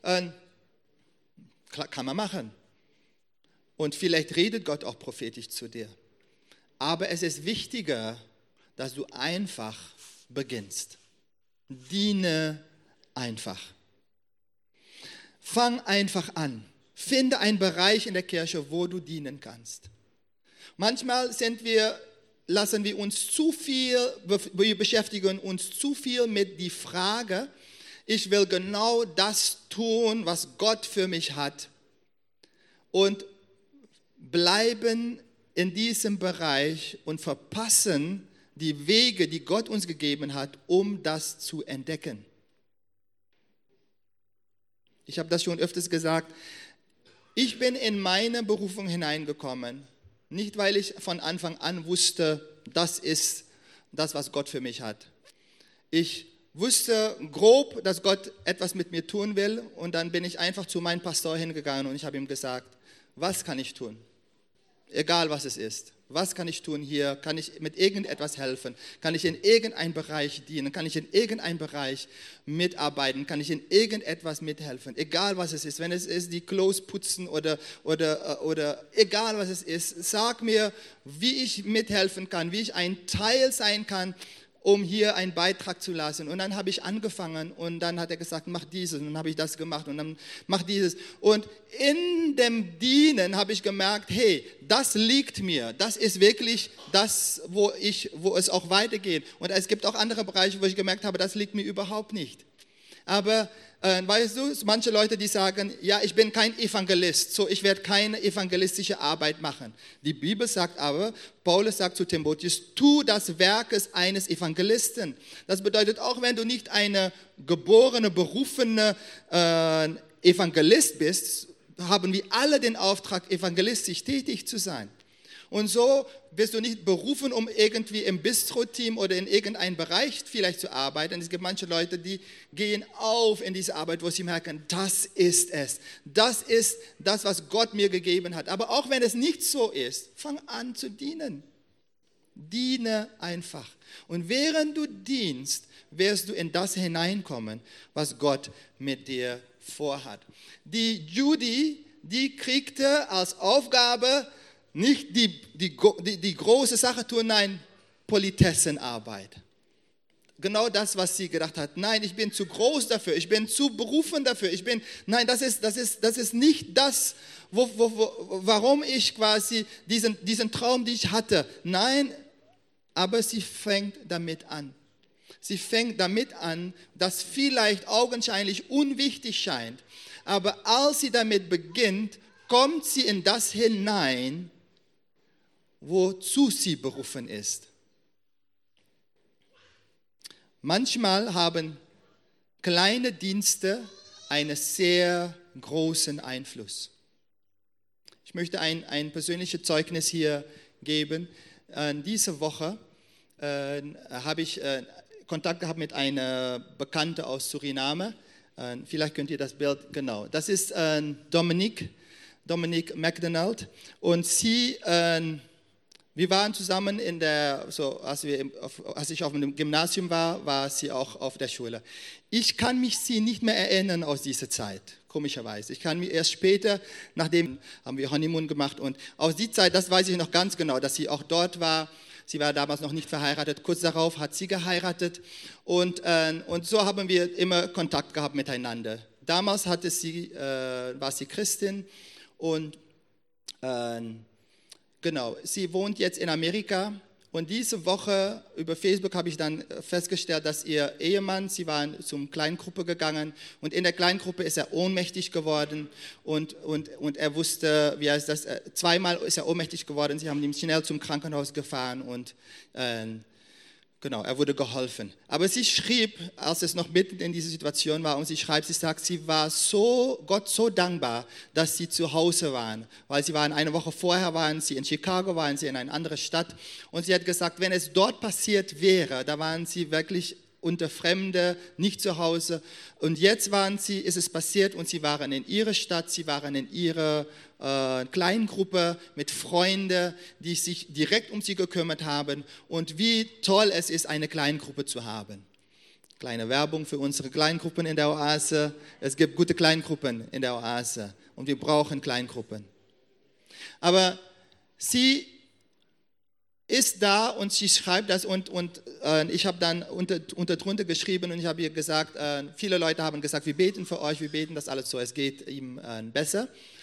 Kann man machen. Und vielleicht redet Gott auch prophetisch zu dir. Aber es ist wichtiger, dass du einfach beginnst. Diene einfach. Fang einfach an. Finde einen Bereich in der Kirche, wo du dienen kannst. Manchmal wir beschäftigen uns zu viel mit der Frage, ich will genau das tun, was Gott für mich hat, und bleiben in diesem Bereich und verpassen die Wege, die Gott uns gegeben hat, um das zu entdecken. Ich habe das schon öfters gesagt, ich bin in meine Berufung hineingekommen, nicht weil ich von Anfang an wusste, das ist das, was Gott für mich hat. Ich wusste grob, dass Gott etwas mit mir tun will, und dann bin ich einfach zu meinem Pastor hingegangen und ich habe ihm gesagt, was kann ich tun? Egal was es ist. Was kann ich tun hier? Kann ich mit irgendetwas helfen? Kann ich in irgendeinem Bereich dienen? Kann ich in irgendeinem Bereich mitarbeiten? Kann ich in irgendetwas mithelfen? Egal was es ist. Wenn es ist, die Klos putzen oder egal was es ist. Sag mir, wie ich mithelfen kann, wie ich ein Teil sein kann, um hier einen Beitrag zu lassen. Und dann habe ich angefangen und dann hat er gesagt, mach dieses. Und dann habe ich das gemacht und dann mach dieses. Und in dem Dienen habe ich gemerkt, hey, das liegt mir. Das ist wirklich das, wo es auch weitergeht. Und es gibt auch andere Bereiche, wo ich gemerkt habe, das liegt mir überhaupt nicht. Aber weißt du, manche Leute, die sagen, ja, ich bin kein Evangelist, so ich werde keine evangelistische Arbeit machen. Die Bibel sagt aber, Paulus sagt zu Timotheus, tu das Werkes eines Evangelisten. Das bedeutet, auch wenn du nicht eine geborene, berufene Evangelist bist, haben wir alle den Auftrag, evangelistisch tätig zu sein. Und so wirst du nicht berufen, um irgendwie im Bistro-Team oder in irgendeinem Bereich vielleicht zu arbeiten. Es gibt manche Leute, die gehen auf in diese Arbeit, wo sie merken, das ist es. Das ist das, was Gott mir gegeben hat. Aber auch wenn es nicht so ist, fang an zu dienen. Diene einfach. Und während du dienst, wirst du in das hineinkommen, was Gott mit dir vorhat. Die Judy, die kriegte als Aufgabe, nicht die große Sache tun, nein, Politessenarbeit. Genau das, was sie gedacht hat. Nein, ich bin zu groß dafür, ich bin zu berufen dafür. Nein, das ist nicht das, warum ich quasi diesen Traum, den ich hatte. Nein, aber sie fängt damit an. Sie fängt damit an, das vielleicht augenscheinlich unwichtig scheint. Aber als sie damit beginnt, kommt sie in das hinein, wozu sie berufen ist. Manchmal haben kleine Dienste einen sehr großen Einfluss. Ich möchte ein persönliches Zeugnis hier geben. Diese Woche habe ich Kontakt gehabt mit einer Bekannten aus Suriname. Vielleicht könnt ihr das Bild, genau. Das ist Dominique McDonald. Und wir waren zusammen als ich auf dem Gymnasium war sie auch auf der Schule. Ich kann mich sie nicht mehr erinnern aus dieser Zeit, komischerweise. Ich kann mich erst später, nachdem haben wir Honeymoon gemacht, und aus dieser Zeit, das weiß ich noch ganz genau, dass sie auch dort war. Sie war damals noch nicht verheiratet. Kurz darauf hat sie geheiratet und so haben wir immer Kontakt gehabt miteinander. Damals war sie Christin und genau, sie wohnt jetzt in Amerika Und diese Woche über Facebook habe ich dann festgestellt, dass ihr Ehemann, sie waren zum Kleingruppe gegangen und in der Kleingruppe ist er ohnmächtig geworden und er wusste, wie heißt das, zweimal ist er ohnmächtig geworden, sie haben ihn schnell zum Krankenhaus gefahren und genau, er wurde geholfen. Aber sie schrieb, als es noch mitten in dieser Situation war, und sie schreibt, sie sagt, sie war Gott so dankbar, dass sie zu Hause waren. Weil sie waren eine Woche vorher, waren sie in Chicago, waren sie in einer anderen Stadt. Und sie hat gesagt, wenn es dort passiert wäre, da waren sie wirklich unter Fremde, nicht zu Hause. Und jetzt ist es passiert und sie waren in ihrer Stadt, sie waren in ihrer kleinen Gruppe mit Freunden, die sich direkt um sie gekümmert haben. Und wie toll es ist, eine Kleingruppe zu haben. Kleine Werbung für unsere Kleingruppen in der Oase. Es gibt gute Kleingruppen in der Oase und wir brauchen Kleingruppen. Aber sie ist da und sie schreibt das und ich habe dann drunter geschrieben und ich habe ihr gesagt, viele Leute haben gesagt, wir beten für euch, wir beten das alles so, es geht ihm besser.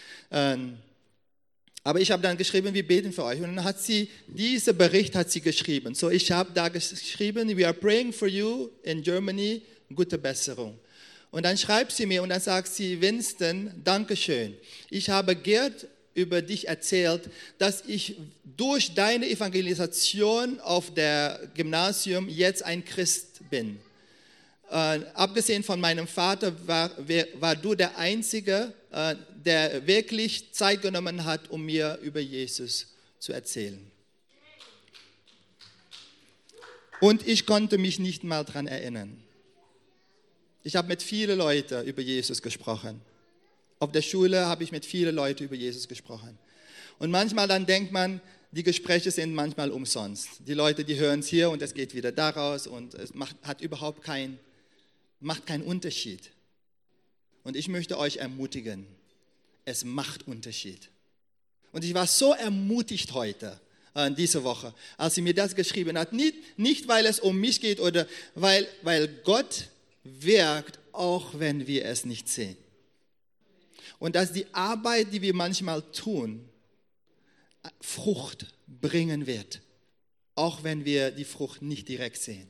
Aber ich habe dann geschrieben, wir beten für euch. Und dann hat sie, diesen Bericht hat sie geschrieben. So, ich habe da geschrieben, we are praying for you in Germany, gute Besserung. Und dann schreibt sie mir und dann sagt sie, Winston, Dankeschön. Ich habe Gerd über dich erzählt, dass ich durch deine Evangelisation auf der Gymnasium jetzt ein Christ bin. Abgesehen von meinem Vater war du der Einzige, der wirklich Zeit genommen hat, um mir über Jesus zu erzählen. Und ich konnte mich nicht mal daran erinnern. Ich habe mit vielen Leuten über Jesus gesprochen. Auf der Schule habe ich mit vielen Leuten über Jesus gesprochen. Und manchmal dann denkt man, die Gespräche sind manchmal umsonst. Die Leute, die hören es hier und es geht wieder daraus und es hat überhaupt keinen Unterschied. Und ich möchte euch ermutigen, es macht Unterschied. Und ich war so ermutigt heute, diese Woche, als sie mir das geschrieben hat. Nicht, weil es um mich geht oder weil Gott wirkt, auch wenn wir es nicht sehen. Und dass die Arbeit, die wir manchmal tun, Frucht bringen wird, auch wenn wir die Frucht nicht direkt sehen.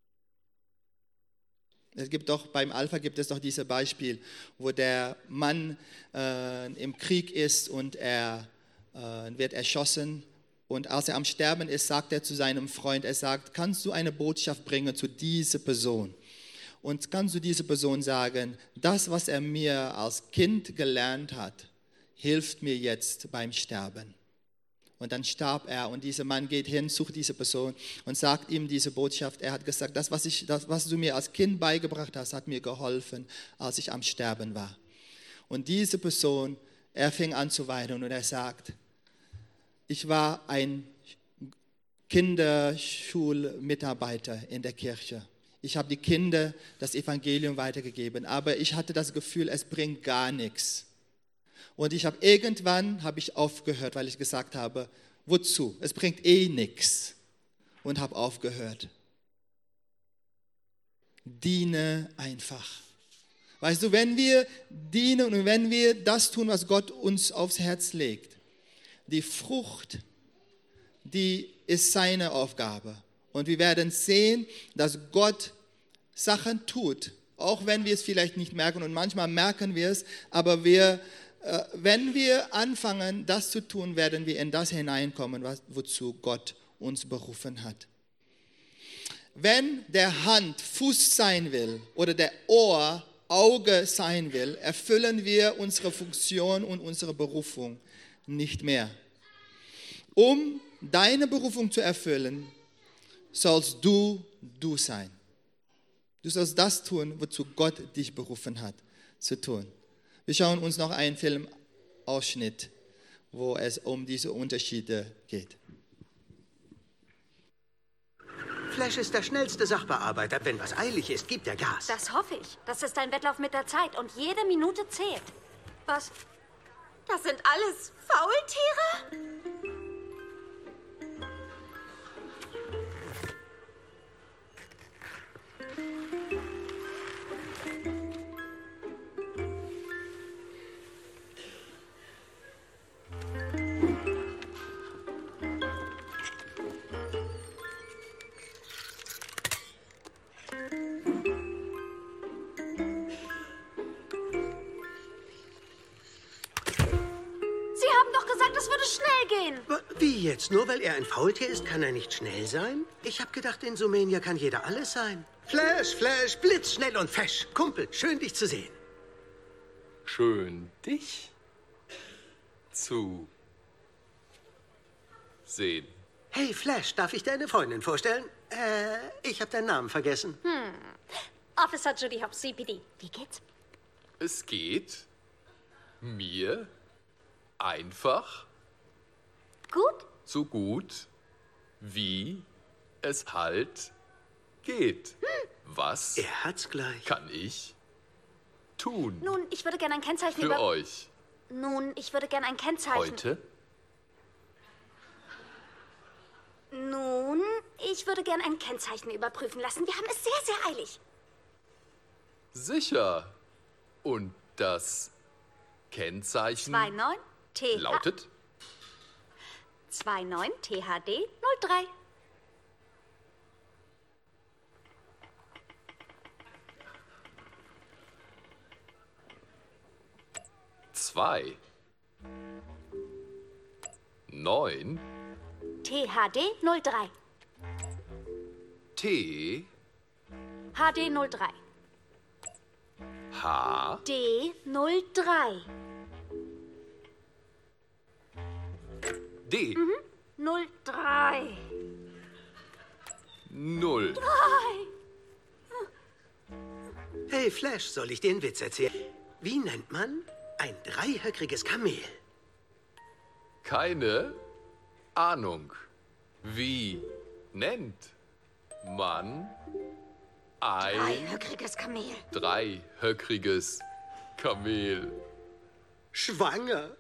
Beim Alpha gibt es doch dieses Beispiel, wo der Mann im Krieg ist und er wird erschossen. Und als er am Sterben ist, sagt er zu seinem Freund, er sagt, kannst du eine Botschaft bringen zu dieser Person? Und kannst du dieser Person sagen, das, was er mir als Kind gelernt hat, hilft mir jetzt beim Sterben. Und dann starb er und dieser Mann geht hin, sucht diese Person und sagt ihm diese Botschaft. Er hat gesagt, das, was du mir als Kind beigebracht hast, hat mir geholfen, als ich am Sterben war. Und diese Person, er fing an zu weinen und er sagt, ich war ein Kinderschulmitarbeiter in der Kirche. Ich habe die Kinder das Evangelium weitergegeben, aber ich hatte das Gefühl, es bringt gar nichts. Und irgendwann habe ich aufgehört, weil ich gesagt habe, wozu? Es bringt eh nichts. Und habe aufgehört. Diene einfach. Weißt du, wenn wir dienen und wenn wir das tun, was Gott uns aufs Herz legt, die Frucht, die ist seine Aufgabe. Und wir werden sehen, dass Gott Sachen tut, auch wenn wir es vielleicht nicht merken. Und manchmal merken wir es, aber wenn wir anfangen, das zu tun, werden wir in das hineinkommen, wozu Gott uns berufen hat. Wenn der Hand Fuß sein will oder der Ohr Auge sein will, erfüllen wir unsere Funktion und unsere Berufung nicht mehr. Um deine Berufung zu erfüllen, sollst du sein. Du sollst das tun, wozu Gott dich berufen hat, zu tun. Wir schauen uns noch einen Filmausschnitt, wo es um diese Unterschiede geht. Flash ist der schnellste Sachbearbeiter. Wenn was eilig ist, gibt er Gas. Das hoffe ich. Das ist ein Wettlauf mit der Zeit und jede Minute zählt. Was? Das sind alles Faultiere? nein! Wie jetzt? Nur weil er ein Faultier ist, kann er nicht schnell sein? Ich habe gedacht, in Sumenia kann jeder alles sein. Flash, Flash, blitzschnell und fesch. Kumpel, schön dich zu sehen. Schön, dich zu sehen. Hey, Flash, darf ich deine Freundin vorstellen? Ich habe deinen Namen vergessen. Officer Judy Hopps, CPD. Wie geht's? Es geht mir einfach Gut? so gut, wie es halt geht. Was Er hat's gleich. kann ich tun Nun, ich würde gerne ein Kennzeichen für euch Nun, ich würde gerne ein Kennzeichen... heute? Nun, ich würde gerne ein Kennzeichen überprüfen lassen. Wir haben es sehr, sehr eilig. Sicher. Und das Kennzeichen 29 TH... lautet 29 THD 03. zwei 9 THD 03. T HD 03. H D 03. D 03. 0. Hey, Flash, soll ich dir einen Witz erzählen? Wie nennt man ein dreihöckriges Kamel? Keine Ahnung. Wie nennt man ein Dreihöckriges Kamel. dreihöckriges Kamel? Schwanger.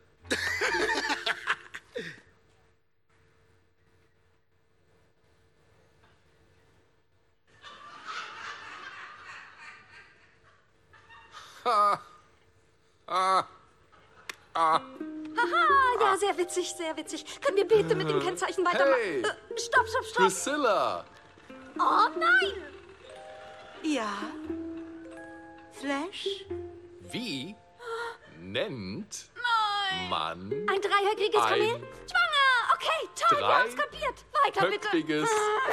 Haha, ja, sehr witzig, sehr witzig. Können wir bitte mit dem Kennzeichen weitermachen? Hey. Stopp, stopp, stopp. Priscilla! Oh nein! Ja. Flash? Wie nennt man Ein dreihöckriges Ein Kamel? Schwanger! Okay, toll, wir haben's kapiert. Weiter bitte. höckriges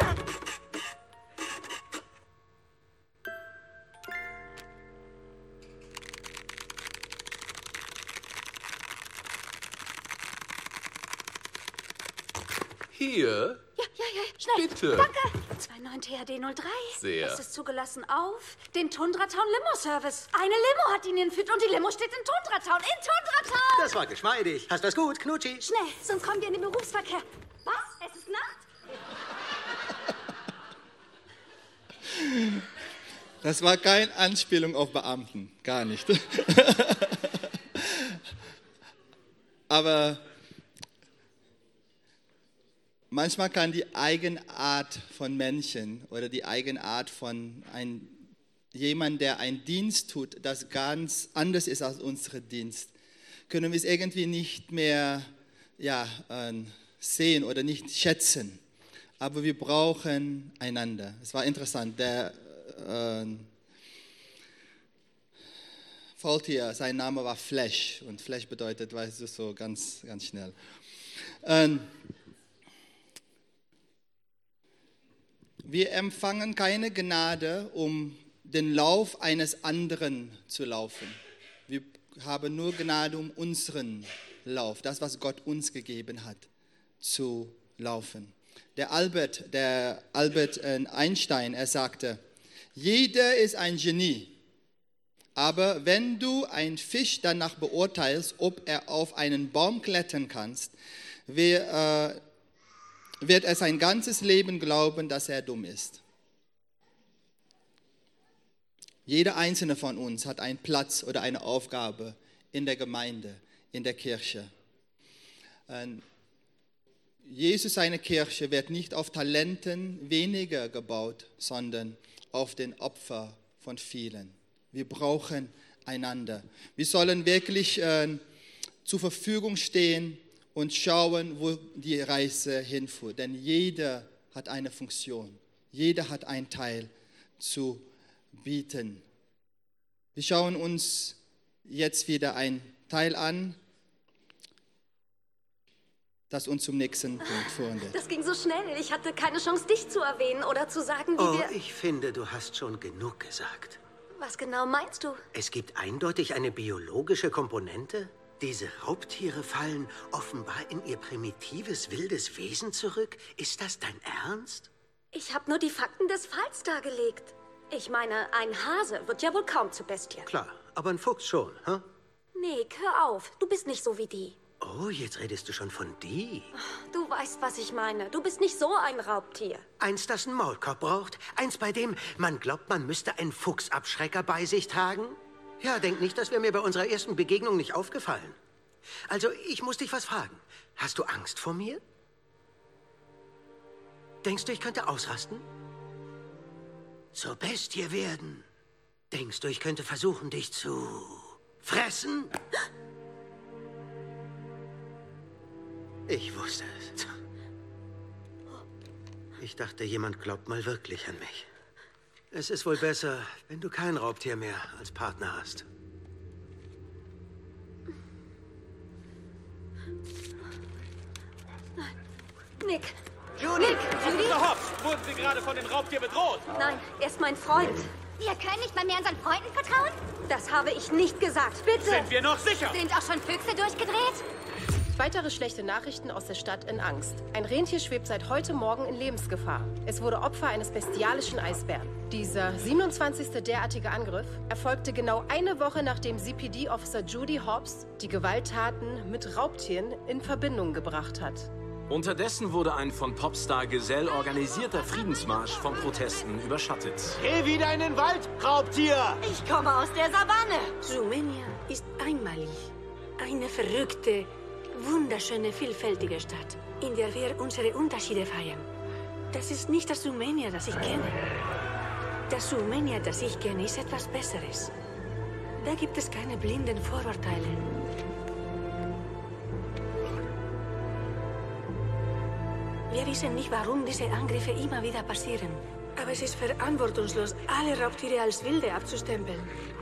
Hier, Ja, schnell. bitte. Danke. 29 THD 03. Sehr. Es ist zugelassen auf den Tundra Town Limo Service. Eine Limo hat ihn entführt und die Limo steht in Tundra Town. In Tundra Town! Das war geschmeidig. Hast das gut, Knutschi? Schnell, sonst kommen wir in den Berufsverkehr. Was? Es ist Nacht? Das war keine Anspielung auf Beamten, gar nicht. Aber manchmal kann die Eigenart von Menschen oder die Eigenart von jemand, der einen Dienst tut, das ganz anders ist als unser Dienst, können wir es irgendwie nicht mehr sehen oder nicht schätzen. Aber wir brauchen einander. Es war interessant, der Faultier, sein Name war Flash und Flash bedeutet, weißt du, so ganz, ganz schnell. Wir empfangen keine Gnade, um den Lauf eines anderen zu laufen. Wir haben nur Gnade, um unseren Lauf, das, was Gott uns gegeben hat, zu laufen. Der Albert Einstein, er sagte, jeder ist ein Genie, aber wenn du einen Fisch danach beurteilst, ob er auf einen Baum klettern kann, wird er sein ganzes Leben glauben, dass er dumm ist. Jeder einzelne von uns hat einen Platz oder eine Aufgabe in der Gemeinde, in der Kirche. Jesus, seine Kirche, wird nicht auf Talenten weniger gebaut, sondern auf den Opfer von vielen. Wir brauchen einander. Wir sollen wirklich zur Verfügung stehen und schauen, wo die Reise hinführt. Denn jeder hat eine Funktion. Jeder hat einen Teil zu bieten. Wir schauen uns jetzt wieder einen Teil an. das uns zum nächsten Punkt führen wird. Das ging so schnell. Ich hatte keine Chance, dich zu erwähnen oder zu sagen, wie wir... Ich finde, du hast schon genug gesagt. Was genau meinst du? Es gibt eindeutig eine biologische Komponente. Diese Raubtiere fallen offenbar in ihr primitives, wildes Wesen zurück. Ist das dein Ernst? Ich habe nur die Fakten des Falls dargelegt. Ich meine, ein Hase wird ja wohl kaum zur Bestie. Klar, aber ein Fuchs schon, hm? Nick, hör auf. Du bist nicht so wie die. Oh, jetzt redest du schon von die. Du weißt, was ich meine. Du bist nicht so ein Raubtier. Eins, das einen Maulkorb braucht. Eins, bei dem man glaubt, man müsste einen Fuchsabschrecker bei sich tragen. Ja, denk nicht, das wäre mir bei unserer ersten Begegnung nicht aufgefallen. Also, ich muss dich was fragen. Hast du Angst vor mir? Denkst du, ich könnte ausrasten? Zur Bestie werden? Denkst du, ich könnte versuchen, dich zu fressen? Ich wusste es. Ich dachte, jemand glaubt mal wirklich an mich. Es ist wohl besser, wenn du kein Raubtier mehr als Partner hast. Nick. Judy! Nick! Judy? Mr. Hobbs, wurden Sie gerade von dem Raubtier bedroht? Nein, er ist mein Freund. Wir können nicht mal mehr unseren Freunden vertrauen? Das habe ich nicht gesagt. Bitte! Sind wir noch sicher? Sind auch schon Füchse durchgedreht? Weitere schlechte Nachrichten aus der Stadt in Angst. Ein Rentier schwebt seit heute Morgen in Lebensgefahr. Es wurde Opfer eines bestialischen Eisbären. Dieser 27. derartige Angriff erfolgte genau eine Woche, nachdem CPD-Officer Judy Hobbs die Gewalttaten mit Raubtieren in Verbindung gebracht hat. Unterdessen wurde ein von Popstar Gesell organisierter Friedensmarsch von Protesten überschattet. Geh wieder in den Wald, Raubtier! Ich komme aus der Savanne. Sumenia ist einmalig. Eine verrückte, wunderschöne, vielfältige Stadt, in der wir unsere Unterschiede feiern. Das ist nicht das Sumenia, das ich kenne. Das Sumenia, das ich kenne, ist etwas Besseres. Da gibt es keine blinden Vorurteile. Wir wissen nicht, warum diese Angriffe immer wieder passieren. Aber es ist verantwortungslos, alle Raubtiere als Wilde abzustempeln.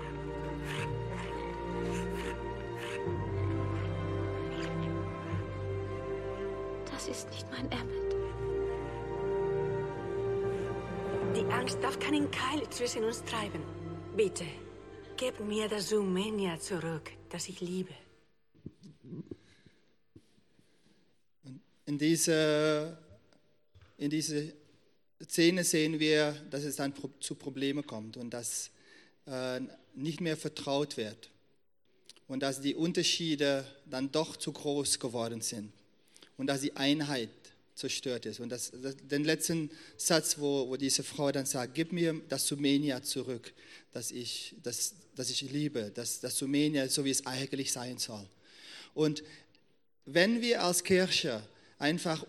Das ist nicht mein Emmett. Die Angst darf keinen Keil zwischen uns treiben. Bitte, gebt mir das Sumenia zurück, das ich liebe. In dieser Szene sehen wir, dass es dann zu Problemen kommt und dass nicht mehr vertraut wird und dass die Unterschiede dann doch zu groß geworden sind und dass die Einheit zerstört ist. Und den letzten Satz, wo diese Frau dann sagt, gib mir das Sumenia zurück, das ich liebe, das Sumenia, so wie es eigentlich sein soll. Und wenn wir als Kirche einfach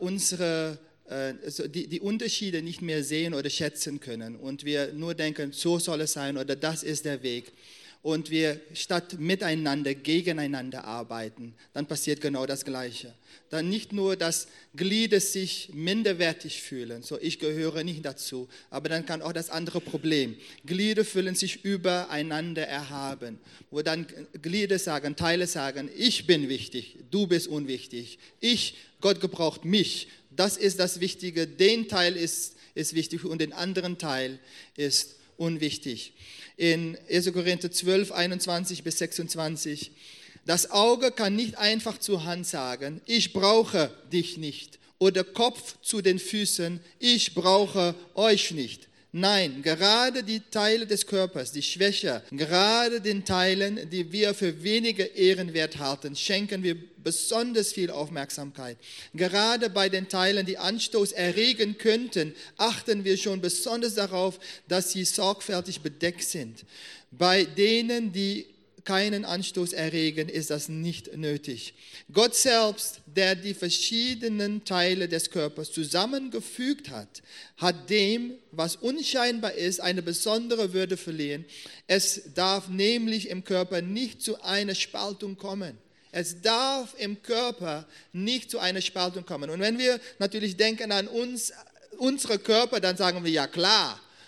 die Unterschiede nicht mehr sehen oder schätzen können und wir nur denken, so soll es sein oder das ist der Weg und wir statt miteinander, gegeneinander arbeiten, dann passiert genau das Gleiche. Dann nicht nur, dass Glieder sich minderwertig fühlen, so ich gehöre nicht dazu, aber dann kann auch das andere Problem. Glieder fühlen sich übereinander erhaben, wo dann Glieder sagen, Teile sagen, ich bin wichtig, du bist unwichtig, Gott gebraucht mich, das ist das Wichtige, den Teil ist wichtig und den anderen Teil ist unwichtig. In 1. Korinther 12, 21 bis 26, das Auge kann nicht einfach zur Hand sagen, ich brauche dich nicht. Oder Kopf zu den Füßen, ich brauche euch nicht. Nein, gerade die Teile des Körpers, die schwächer, gerade den Teilen, die wir für weniger ehrenwert halten, schenken wir besonders viel Aufmerksamkeit. Gerade bei den Teilen, die Anstoß erregen könnten, achten wir schon besonders darauf, dass sie sorgfältig bedeckt sind. Bei denen, die keinen Anstoß erregen, ist das nicht nötig. Gott selbst, der die verschiedenen Teile des Körpers zusammengefügt hat, hat dem, was unscheinbar ist, eine besondere Würde verliehen. Es darf nämlich im Körper nicht zu einer Spaltung kommen. Es darf im Körper nicht zu einer Spaltung kommen. Und wenn wir natürlich denken an unsere Körper, dann sagen wir, ja klar,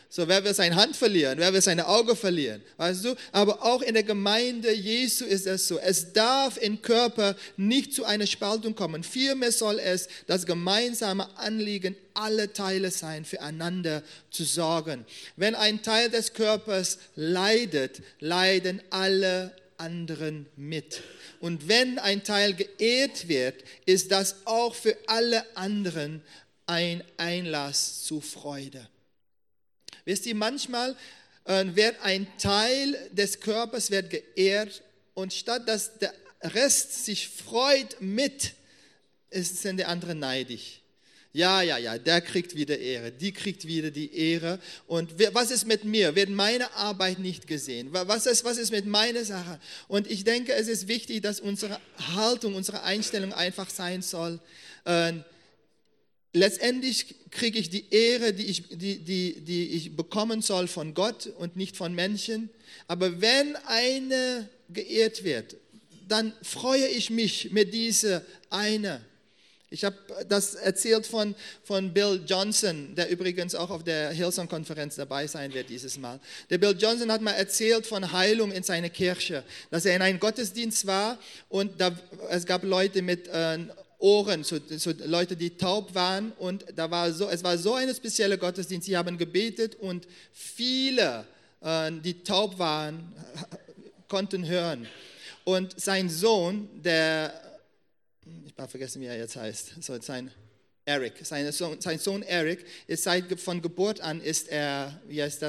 So, wer will seine Hand verlieren? Wer will seine Augen verlieren? Weißt du? Aber auch in der Gemeinde Jesu ist es so. Es darf im Körper nicht zu einer Spaltung kommen. Vielmehr soll es das gemeinsame Anliegen aller Teile sein, füreinander zu sorgen. Wenn ein Teil des Körpers leidet, leiden alle anderen mit. Und wenn ein Teil geehrt wird, ist das auch für alle anderen ein Einlass zu Freude. Wisst ihr, manchmal wird ein Teil des Körpers wird geehrt und statt dass der Rest sich freut mit, sind die anderen neidisch. Ja, der kriegt wieder Ehre, die kriegt wieder die Ehre. Und was ist mit mir? Wird meine Arbeit nicht gesehen? Was ist mit meiner Sache? Und ich denke, es ist wichtig, dass unsere Haltung, unsere Einstellung einfach sein soll. Letztendlich kriege ich die Ehre, die ich bekommen soll von Gott und nicht von Menschen. Aber wenn eine geehrt wird, dann freue ich mich mit dieser eine. Ich habe das erzählt von Bill Johnson, der übrigens auch auf der Hillsong-Konferenz dabei sein wird dieses Mal. Der Bill Johnson hat mal erzählt von Heilung in seiner Kirche, dass er in einem Gottesdienst war und es gab Leute mit Ohren, so Leute, die taub waren und es war so ein spezieller Gottesdienst. Sie haben gebetet und viele, die taub waren, konnten hören. Und sein Sohn, ich habe vergessen, wie er jetzt heißt, sein Sohn Eric, ist von Geburt an ist er,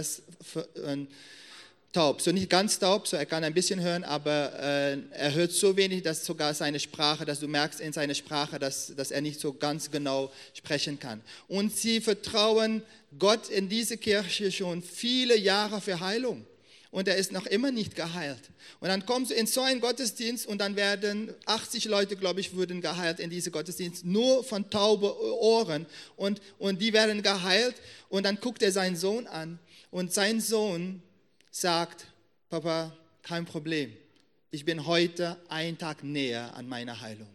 taub. So nicht ganz taub, so er kann ein bisschen hören, aber er hört so wenig, dass sogar seine Sprache, dass du merkst in seiner Sprache, dass er nicht so ganz genau sprechen kann. Und sie vertrauen Gott in diese Kirche schon viele Jahre für Heilung. Und er ist noch immer nicht geheilt. Und dann kommst du in so einen Gottesdienst und dann werden 80 Leute, glaube ich, wurden geheilt in diesem Gottesdienst, nur von tauben Ohren. Und die werden geheilt und dann guckt er seinen Sohn an und sein Sohn sagt, Papa, kein Problem, ich bin heute einen Tag näher an meiner Heilung.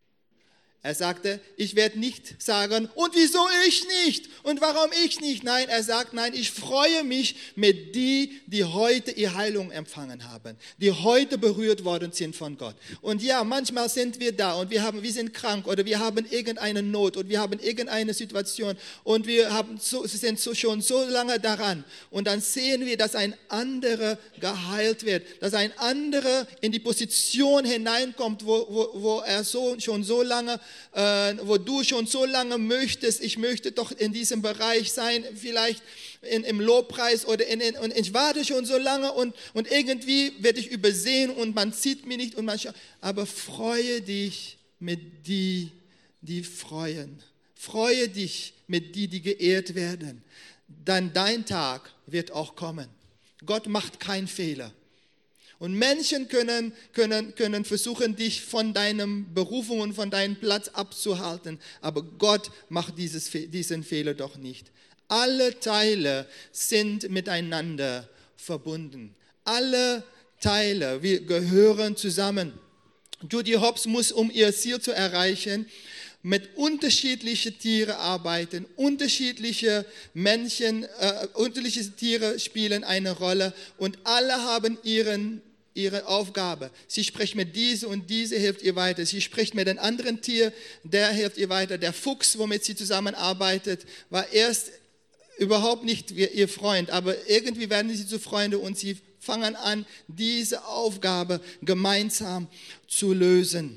Er sagte, ich werde nicht sagen, und wieso ich nicht? Und warum ich nicht? Nein, er sagt, nein, ich freue mich mit die heute ihre Heilung empfangen haben, die heute berührt worden sind von Gott. Und ja, manchmal sind wir da und wir sind krank oder wir haben irgendeine Not und wir haben irgendeine Situation und sind schon so lange daran. Und dann sehen wir, dass ein anderer geheilt wird, dass ein anderer in die Position hineinkommt, wo er schon so lange wo du schon so lange möchtest, ich möchte doch in diesem Bereich sein, vielleicht im Lobpreis und ich warte schon so lange und irgendwie werde ich übersehen und man sieht mich nicht. Aber freue dich mit die freuen. Freue dich mit die geehrt werden. Dann dein Tag wird auch kommen. Gott macht keinen Fehler. Und Menschen können versuchen, dich von deinem Berufung und von deinem Platz abzuhalten. Aber Gott macht diesen Fehler doch nicht. Alle Teile sind miteinander verbunden. Alle Teile, wir gehören zusammen. Judy Hopps muss, um ihr Ziel zu erreichen, mit unterschiedlichen Tieren arbeiten. Unterschiedliche Menschen, unterschiedliche Tiere spielen eine Rolle und alle haben ihre Aufgabe. Sie spricht mit diese und diese hilft ihr weiter. Sie spricht mit einem anderen Tier, der hilft ihr weiter. Der Fuchs, womit sie zusammenarbeitet, war erst überhaupt nicht ihr Freund, aber irgendwie werden sie zu Freunde und sie fangen an, diese Aufgabe gemeinsam zu lösen.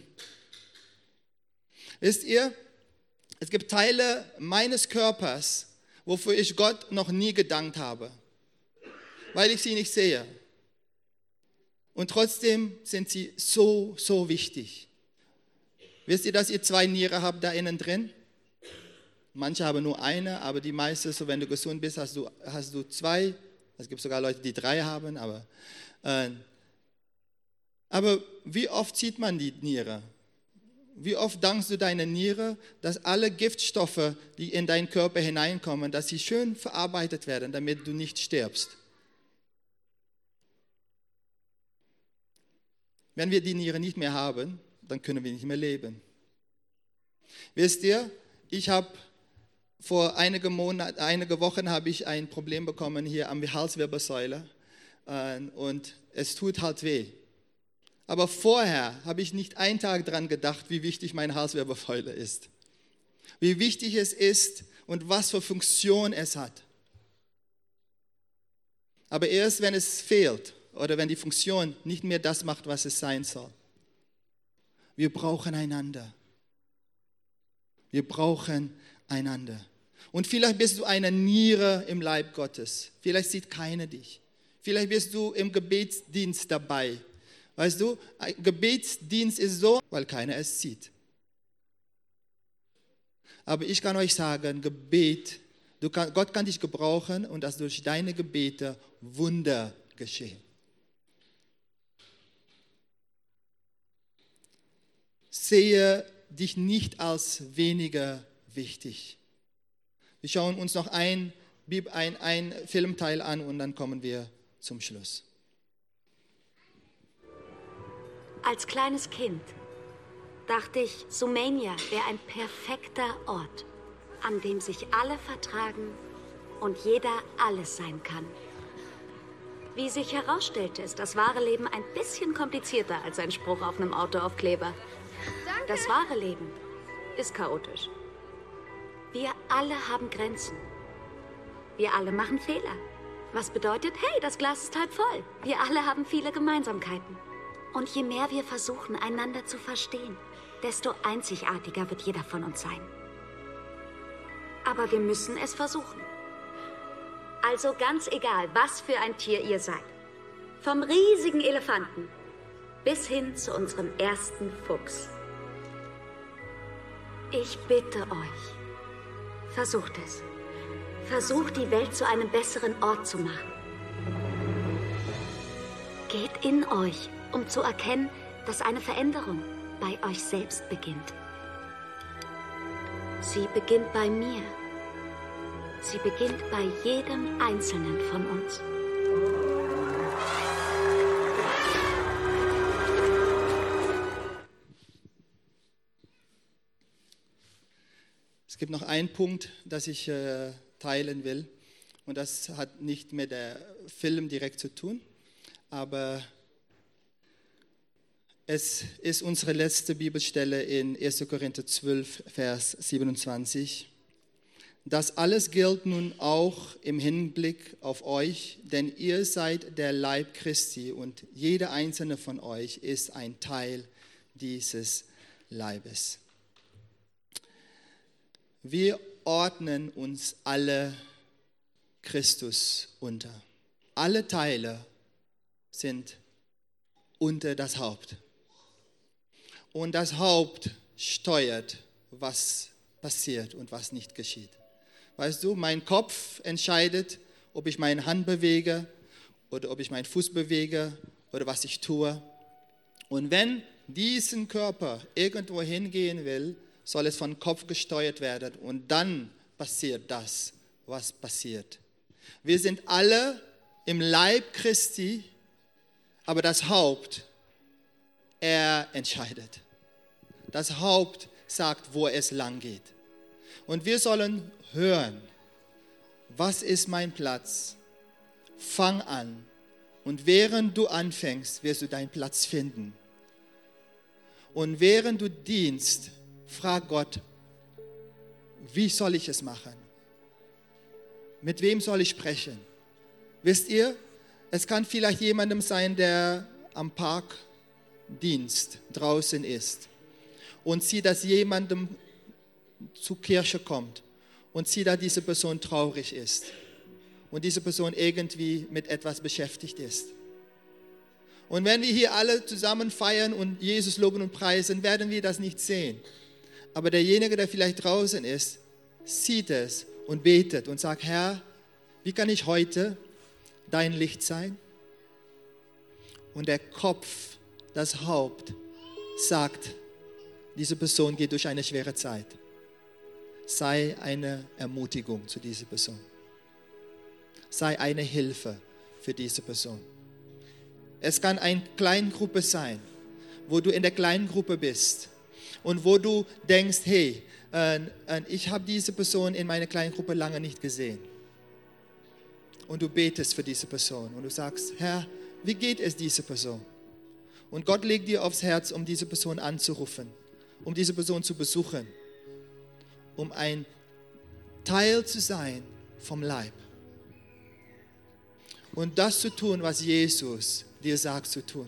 Wisst ihr, es gibt Teile meines Körpers, wofür ich Gott noch nie gedankt habe, weil ich sie nicht sehe. Und trotzdem sind sie so wichtig. Wisst ihr, dass ihr 2 Nieren habt da innen drin? Manche haben nur eine, aber die meisten, so wenn du gesund bist, hast du 2. Es gibt sogar Leute, die 3 haben. Aber wie oft sieht man die Niere? Wie oft dankst du deiner Niere, dass alle Giftstoffe, die in deinen Körper hineinkommen, dass sie schön verarbeitet werden, damit du nicht stirbst? Wenn wir die Niere nicht mehr haben, dann können wir nicht mehr leben. Wisst ihr, ich habe Vor einige Wochen habe ich ein Problem bekommen hier am Halswirbelsäule und es tut halt weh. Aber vorher habe ich nicht einen Tag daran gedacht, wie wichtig meine Halswirbelsäule ist. Wie wichtig es ist und was für Funktion es hat. Aber erst wenn es fehlt oder wenn die Funktion nicht mehr das macht, was es sein soll. Wir brauchen einander. Wir brauchen einander. Und vielleicht bist du eine Niere im Leib Gottes. Vielleicht sieht keiner dich. Vielleicht bist du im Gebetsdienst dabei. Weißt du, ein Gebetsdienst ist so, weil keiner es sieht. Aber ich kann euch sagen, Gebet, Gott kann dich gebrauchen und dass durch deine Gebete Wunder geschehen. Sehe dich nicht als weniger wichtig. Wir schauen uns noch ein Filmteil an und dann kommen wir zum Schluss. Als kleines Kind dachte ich, Sumania wäre ein perfekter Ort, an dem sich alle vertragen und jeder alles sein kann. Wie sich herausstellte, ist das wahre Leben ein bisschen komplizierter als ein Spruch auf einem Autoaufkleber. Das wahre Leben ist chaotisch. Wir alle haben Grenzen. Wir alle machen Fehler. Was bedeutet, hey, das Glas ist halb voll. Wir alle haben viele Gemeinsamkeiten. Und je mehr wir versuchen, einander zu verstehen, desto einzigartiger wird jeder von uns sein. Aber wir müssen es versuchen. Also ganz egal, was für ein Tier ihr seid. Vom riesigen Elefanten bis hin zu unserem ersten Fuchs. Ich bitte euch, versucht es. Versucht, die Welt zu einem besseren Ort zu machen. Geht in euch, um zu erkennen, dass eine Veränderung bei euch selbst beginnt. Sie beginnt bei mir. Sie beginnt bei jedem Einzelnen von uns. Es gibt noch einen Punkt, das ich teilen will. Und das hat nicht mit dem Film direkt zu tun, aber es ist unsere letzte Bibelstelle in 1. Korinther 12, Vers 27. Das alles gilt nun auch im Hinblick auf euch, denn ihr seid der Leib Christi und jeder einzelne von euch ist ein Teil dieses Leibes. Wir ordnen uns alle Christus unter. Alle Teile sind unter das Haupt. Und das Haupt steuert, was passiert und was nicht geschieht. Weißt du, mein Kopf entscheidet, ob ich meine Hand bewege oder ob ich meinen Fuß bewege oder was ich tue. Und wenn diesen Körper irgendwo hingehen will, soll es vom Kopf gesteuert werden und dann passiert das, was passiert. Wir sind alle im Leib Christi, aber das Haupt, er entscheidet. Das Haupt sagt, wo es lang geht. Und wir sollen hören, was ist mein Platz? Fang an. Und während du anfängst, wirst du deinen Platz finden. Und während du dienst, frag Gott, wie soll ich es machen? Mit wem soll ich sprechen? Wisst ihr, es kann vielleicht jemandem sein, der am Parkdienst draußen ist und sieht, dass jemandem zur Kirche kommt und sieht, dass diese Person traurig ist und diese Person irgendwie mit etwas beschäftigt ist. Und wenn wir hier alle zusammen feiern und Jesus loben und preisen, werden wir das nicht sehen. Aber derjenige, der vielleicht draußen ist, sieht es und betet und sagt, Herr, wie kann ich heute dein Licht sein? Und der Kopf, das Haupt, sagt, diese Person geht durch eine schwere Zeit. Sei eine Ermutigung zu dieser Person. Sei eine Hilfe für diese Person. Es kann eine Kleingruppe sein, wo du in der kleinen Gruppe bist und wo du denkst, hey, ich habe diese Person in meiner kleinen Gruppe lange nicht gesehen. Und du betest für diese Person und du sagst, Herr, wie geht es dieser Person? Und Gott legt dir aufs Herz, um diese Person anzurufen, um diese Person zu besuchen, um ein Teil zu sein vom Leib. Und das zu tun, was Jesus dir sagt zu tun.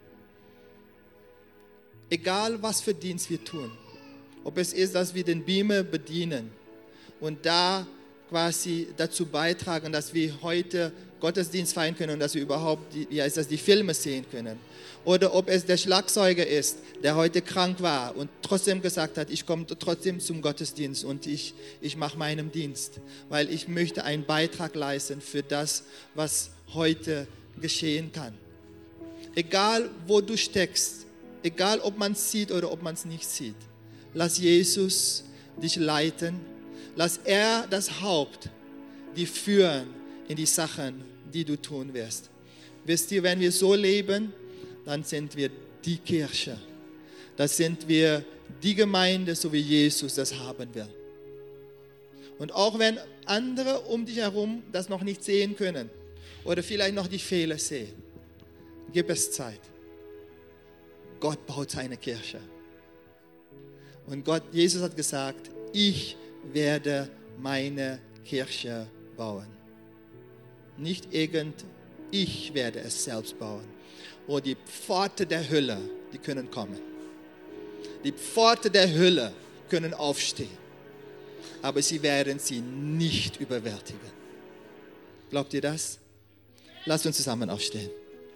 Egal, was für Dienst wir tun. Ob es ist, dass wir den Beamer bedienen und da quasi dazu beitragen, dass wir heute Gottesdienst feiern können und dass wir überhaupt die Filme sehen können. Oder ob es der Schlagzeuger ist, der heute krank war und trotzdem gesagt hat, ich komme trotzdem zum Gottesdienst und ich mache meinen Dienst, weil ich möchte einen Beitrag leisten für das, was heute geschehen kann. Egal, wo du steckst, egal, ob man es sieht oder ob man es nicht sieht, lass Jesus dich leiten, lass er das Haupt dich führen in die Sachen, die du tun wirst. Wisst ihr, wenn wir so leben, dann sind wir die Kirche. Das sind wir die Gemeinde, so wie Jesus das haben will. Und auch wenn andere um dich herum das noch nicht sehen können oder vielleicht noch die Fehler sehen, gib es Zeit. Gott baut seine Kirche. Und Jesus hat gesagt, ich werde meine Kirche bauen. Nicht ich werde es selbst bauen. Oh, die Pforte der Hölle, die können kommen. Die Pforte der Hölle können aufstehen. Aber sie werden sie nicht überwältigen. Glaubt ihr das? Lasst uns zusammen aufstehen.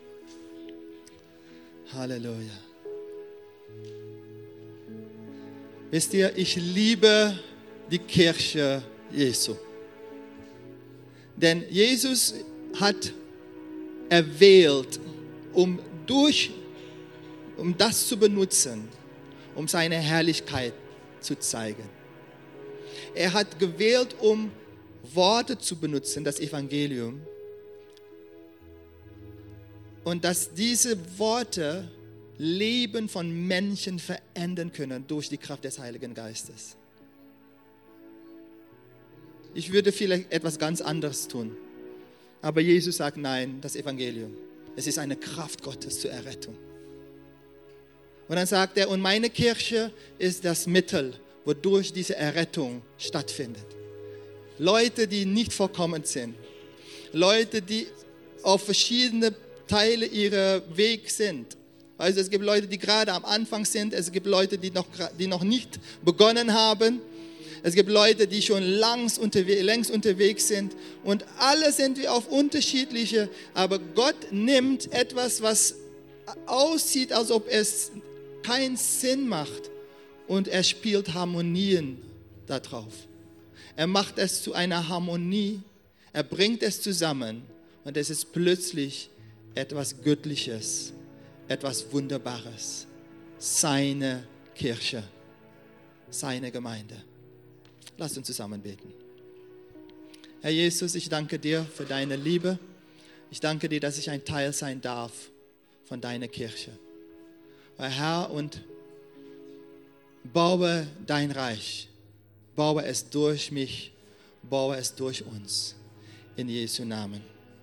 Halleluja. Wisst ihr, ich liebe die Kirche Jesu. Denn Jesus hat erwählt, um das zu benutzen, um seine Herrlichkeit zu zeigen. Er hat gewählt, um Worte zu benutzen, das Evangelium. Und dass diese Worte Leben von Menschen verändern können durch die Kraft des Heiligen Geistes. Ich würde vielleicht etwas ganz anderes tun. Aber Jesus sagt, nein, das Evangelium. Es ist eine Kraft Gottes zur Errettung. Und dann sagt er, und meine Kirche ist das Mittel, wodurch diese Errettung stattfindet. Leute, die nicht vollkommen sind. Leute, die auf verschiedene Teile ihrer Weg sind. Also es gibt Leute, die gerade am Anfang sind. Es gibt Leute, die noch nicht begonnen haben. Es gibt Leute, die schon längst unterwegs sind. Und alle sind wir auf unterschiedliche. Aber Gott nimmt etwas, was aussieht, als ob es keinen Sinn macht. Und er spielt Harmonien darauf. Er macht es zu einer Harmonie. Er bringt es zusammen. Und es ist plötzlich etwas Göttliches, etwas Wunderbares. Seine Kirche, seine Gemeinde. Lasst uns zusammen beten. Herr Jesus, ich danke dir für deine Liebe. Ich danke dir, dass ich ein Teil sein darf von deiner Kirche. Herr, und baue dein Reich. Baue es durch mich, baue es durch uns. In Jesu Namen.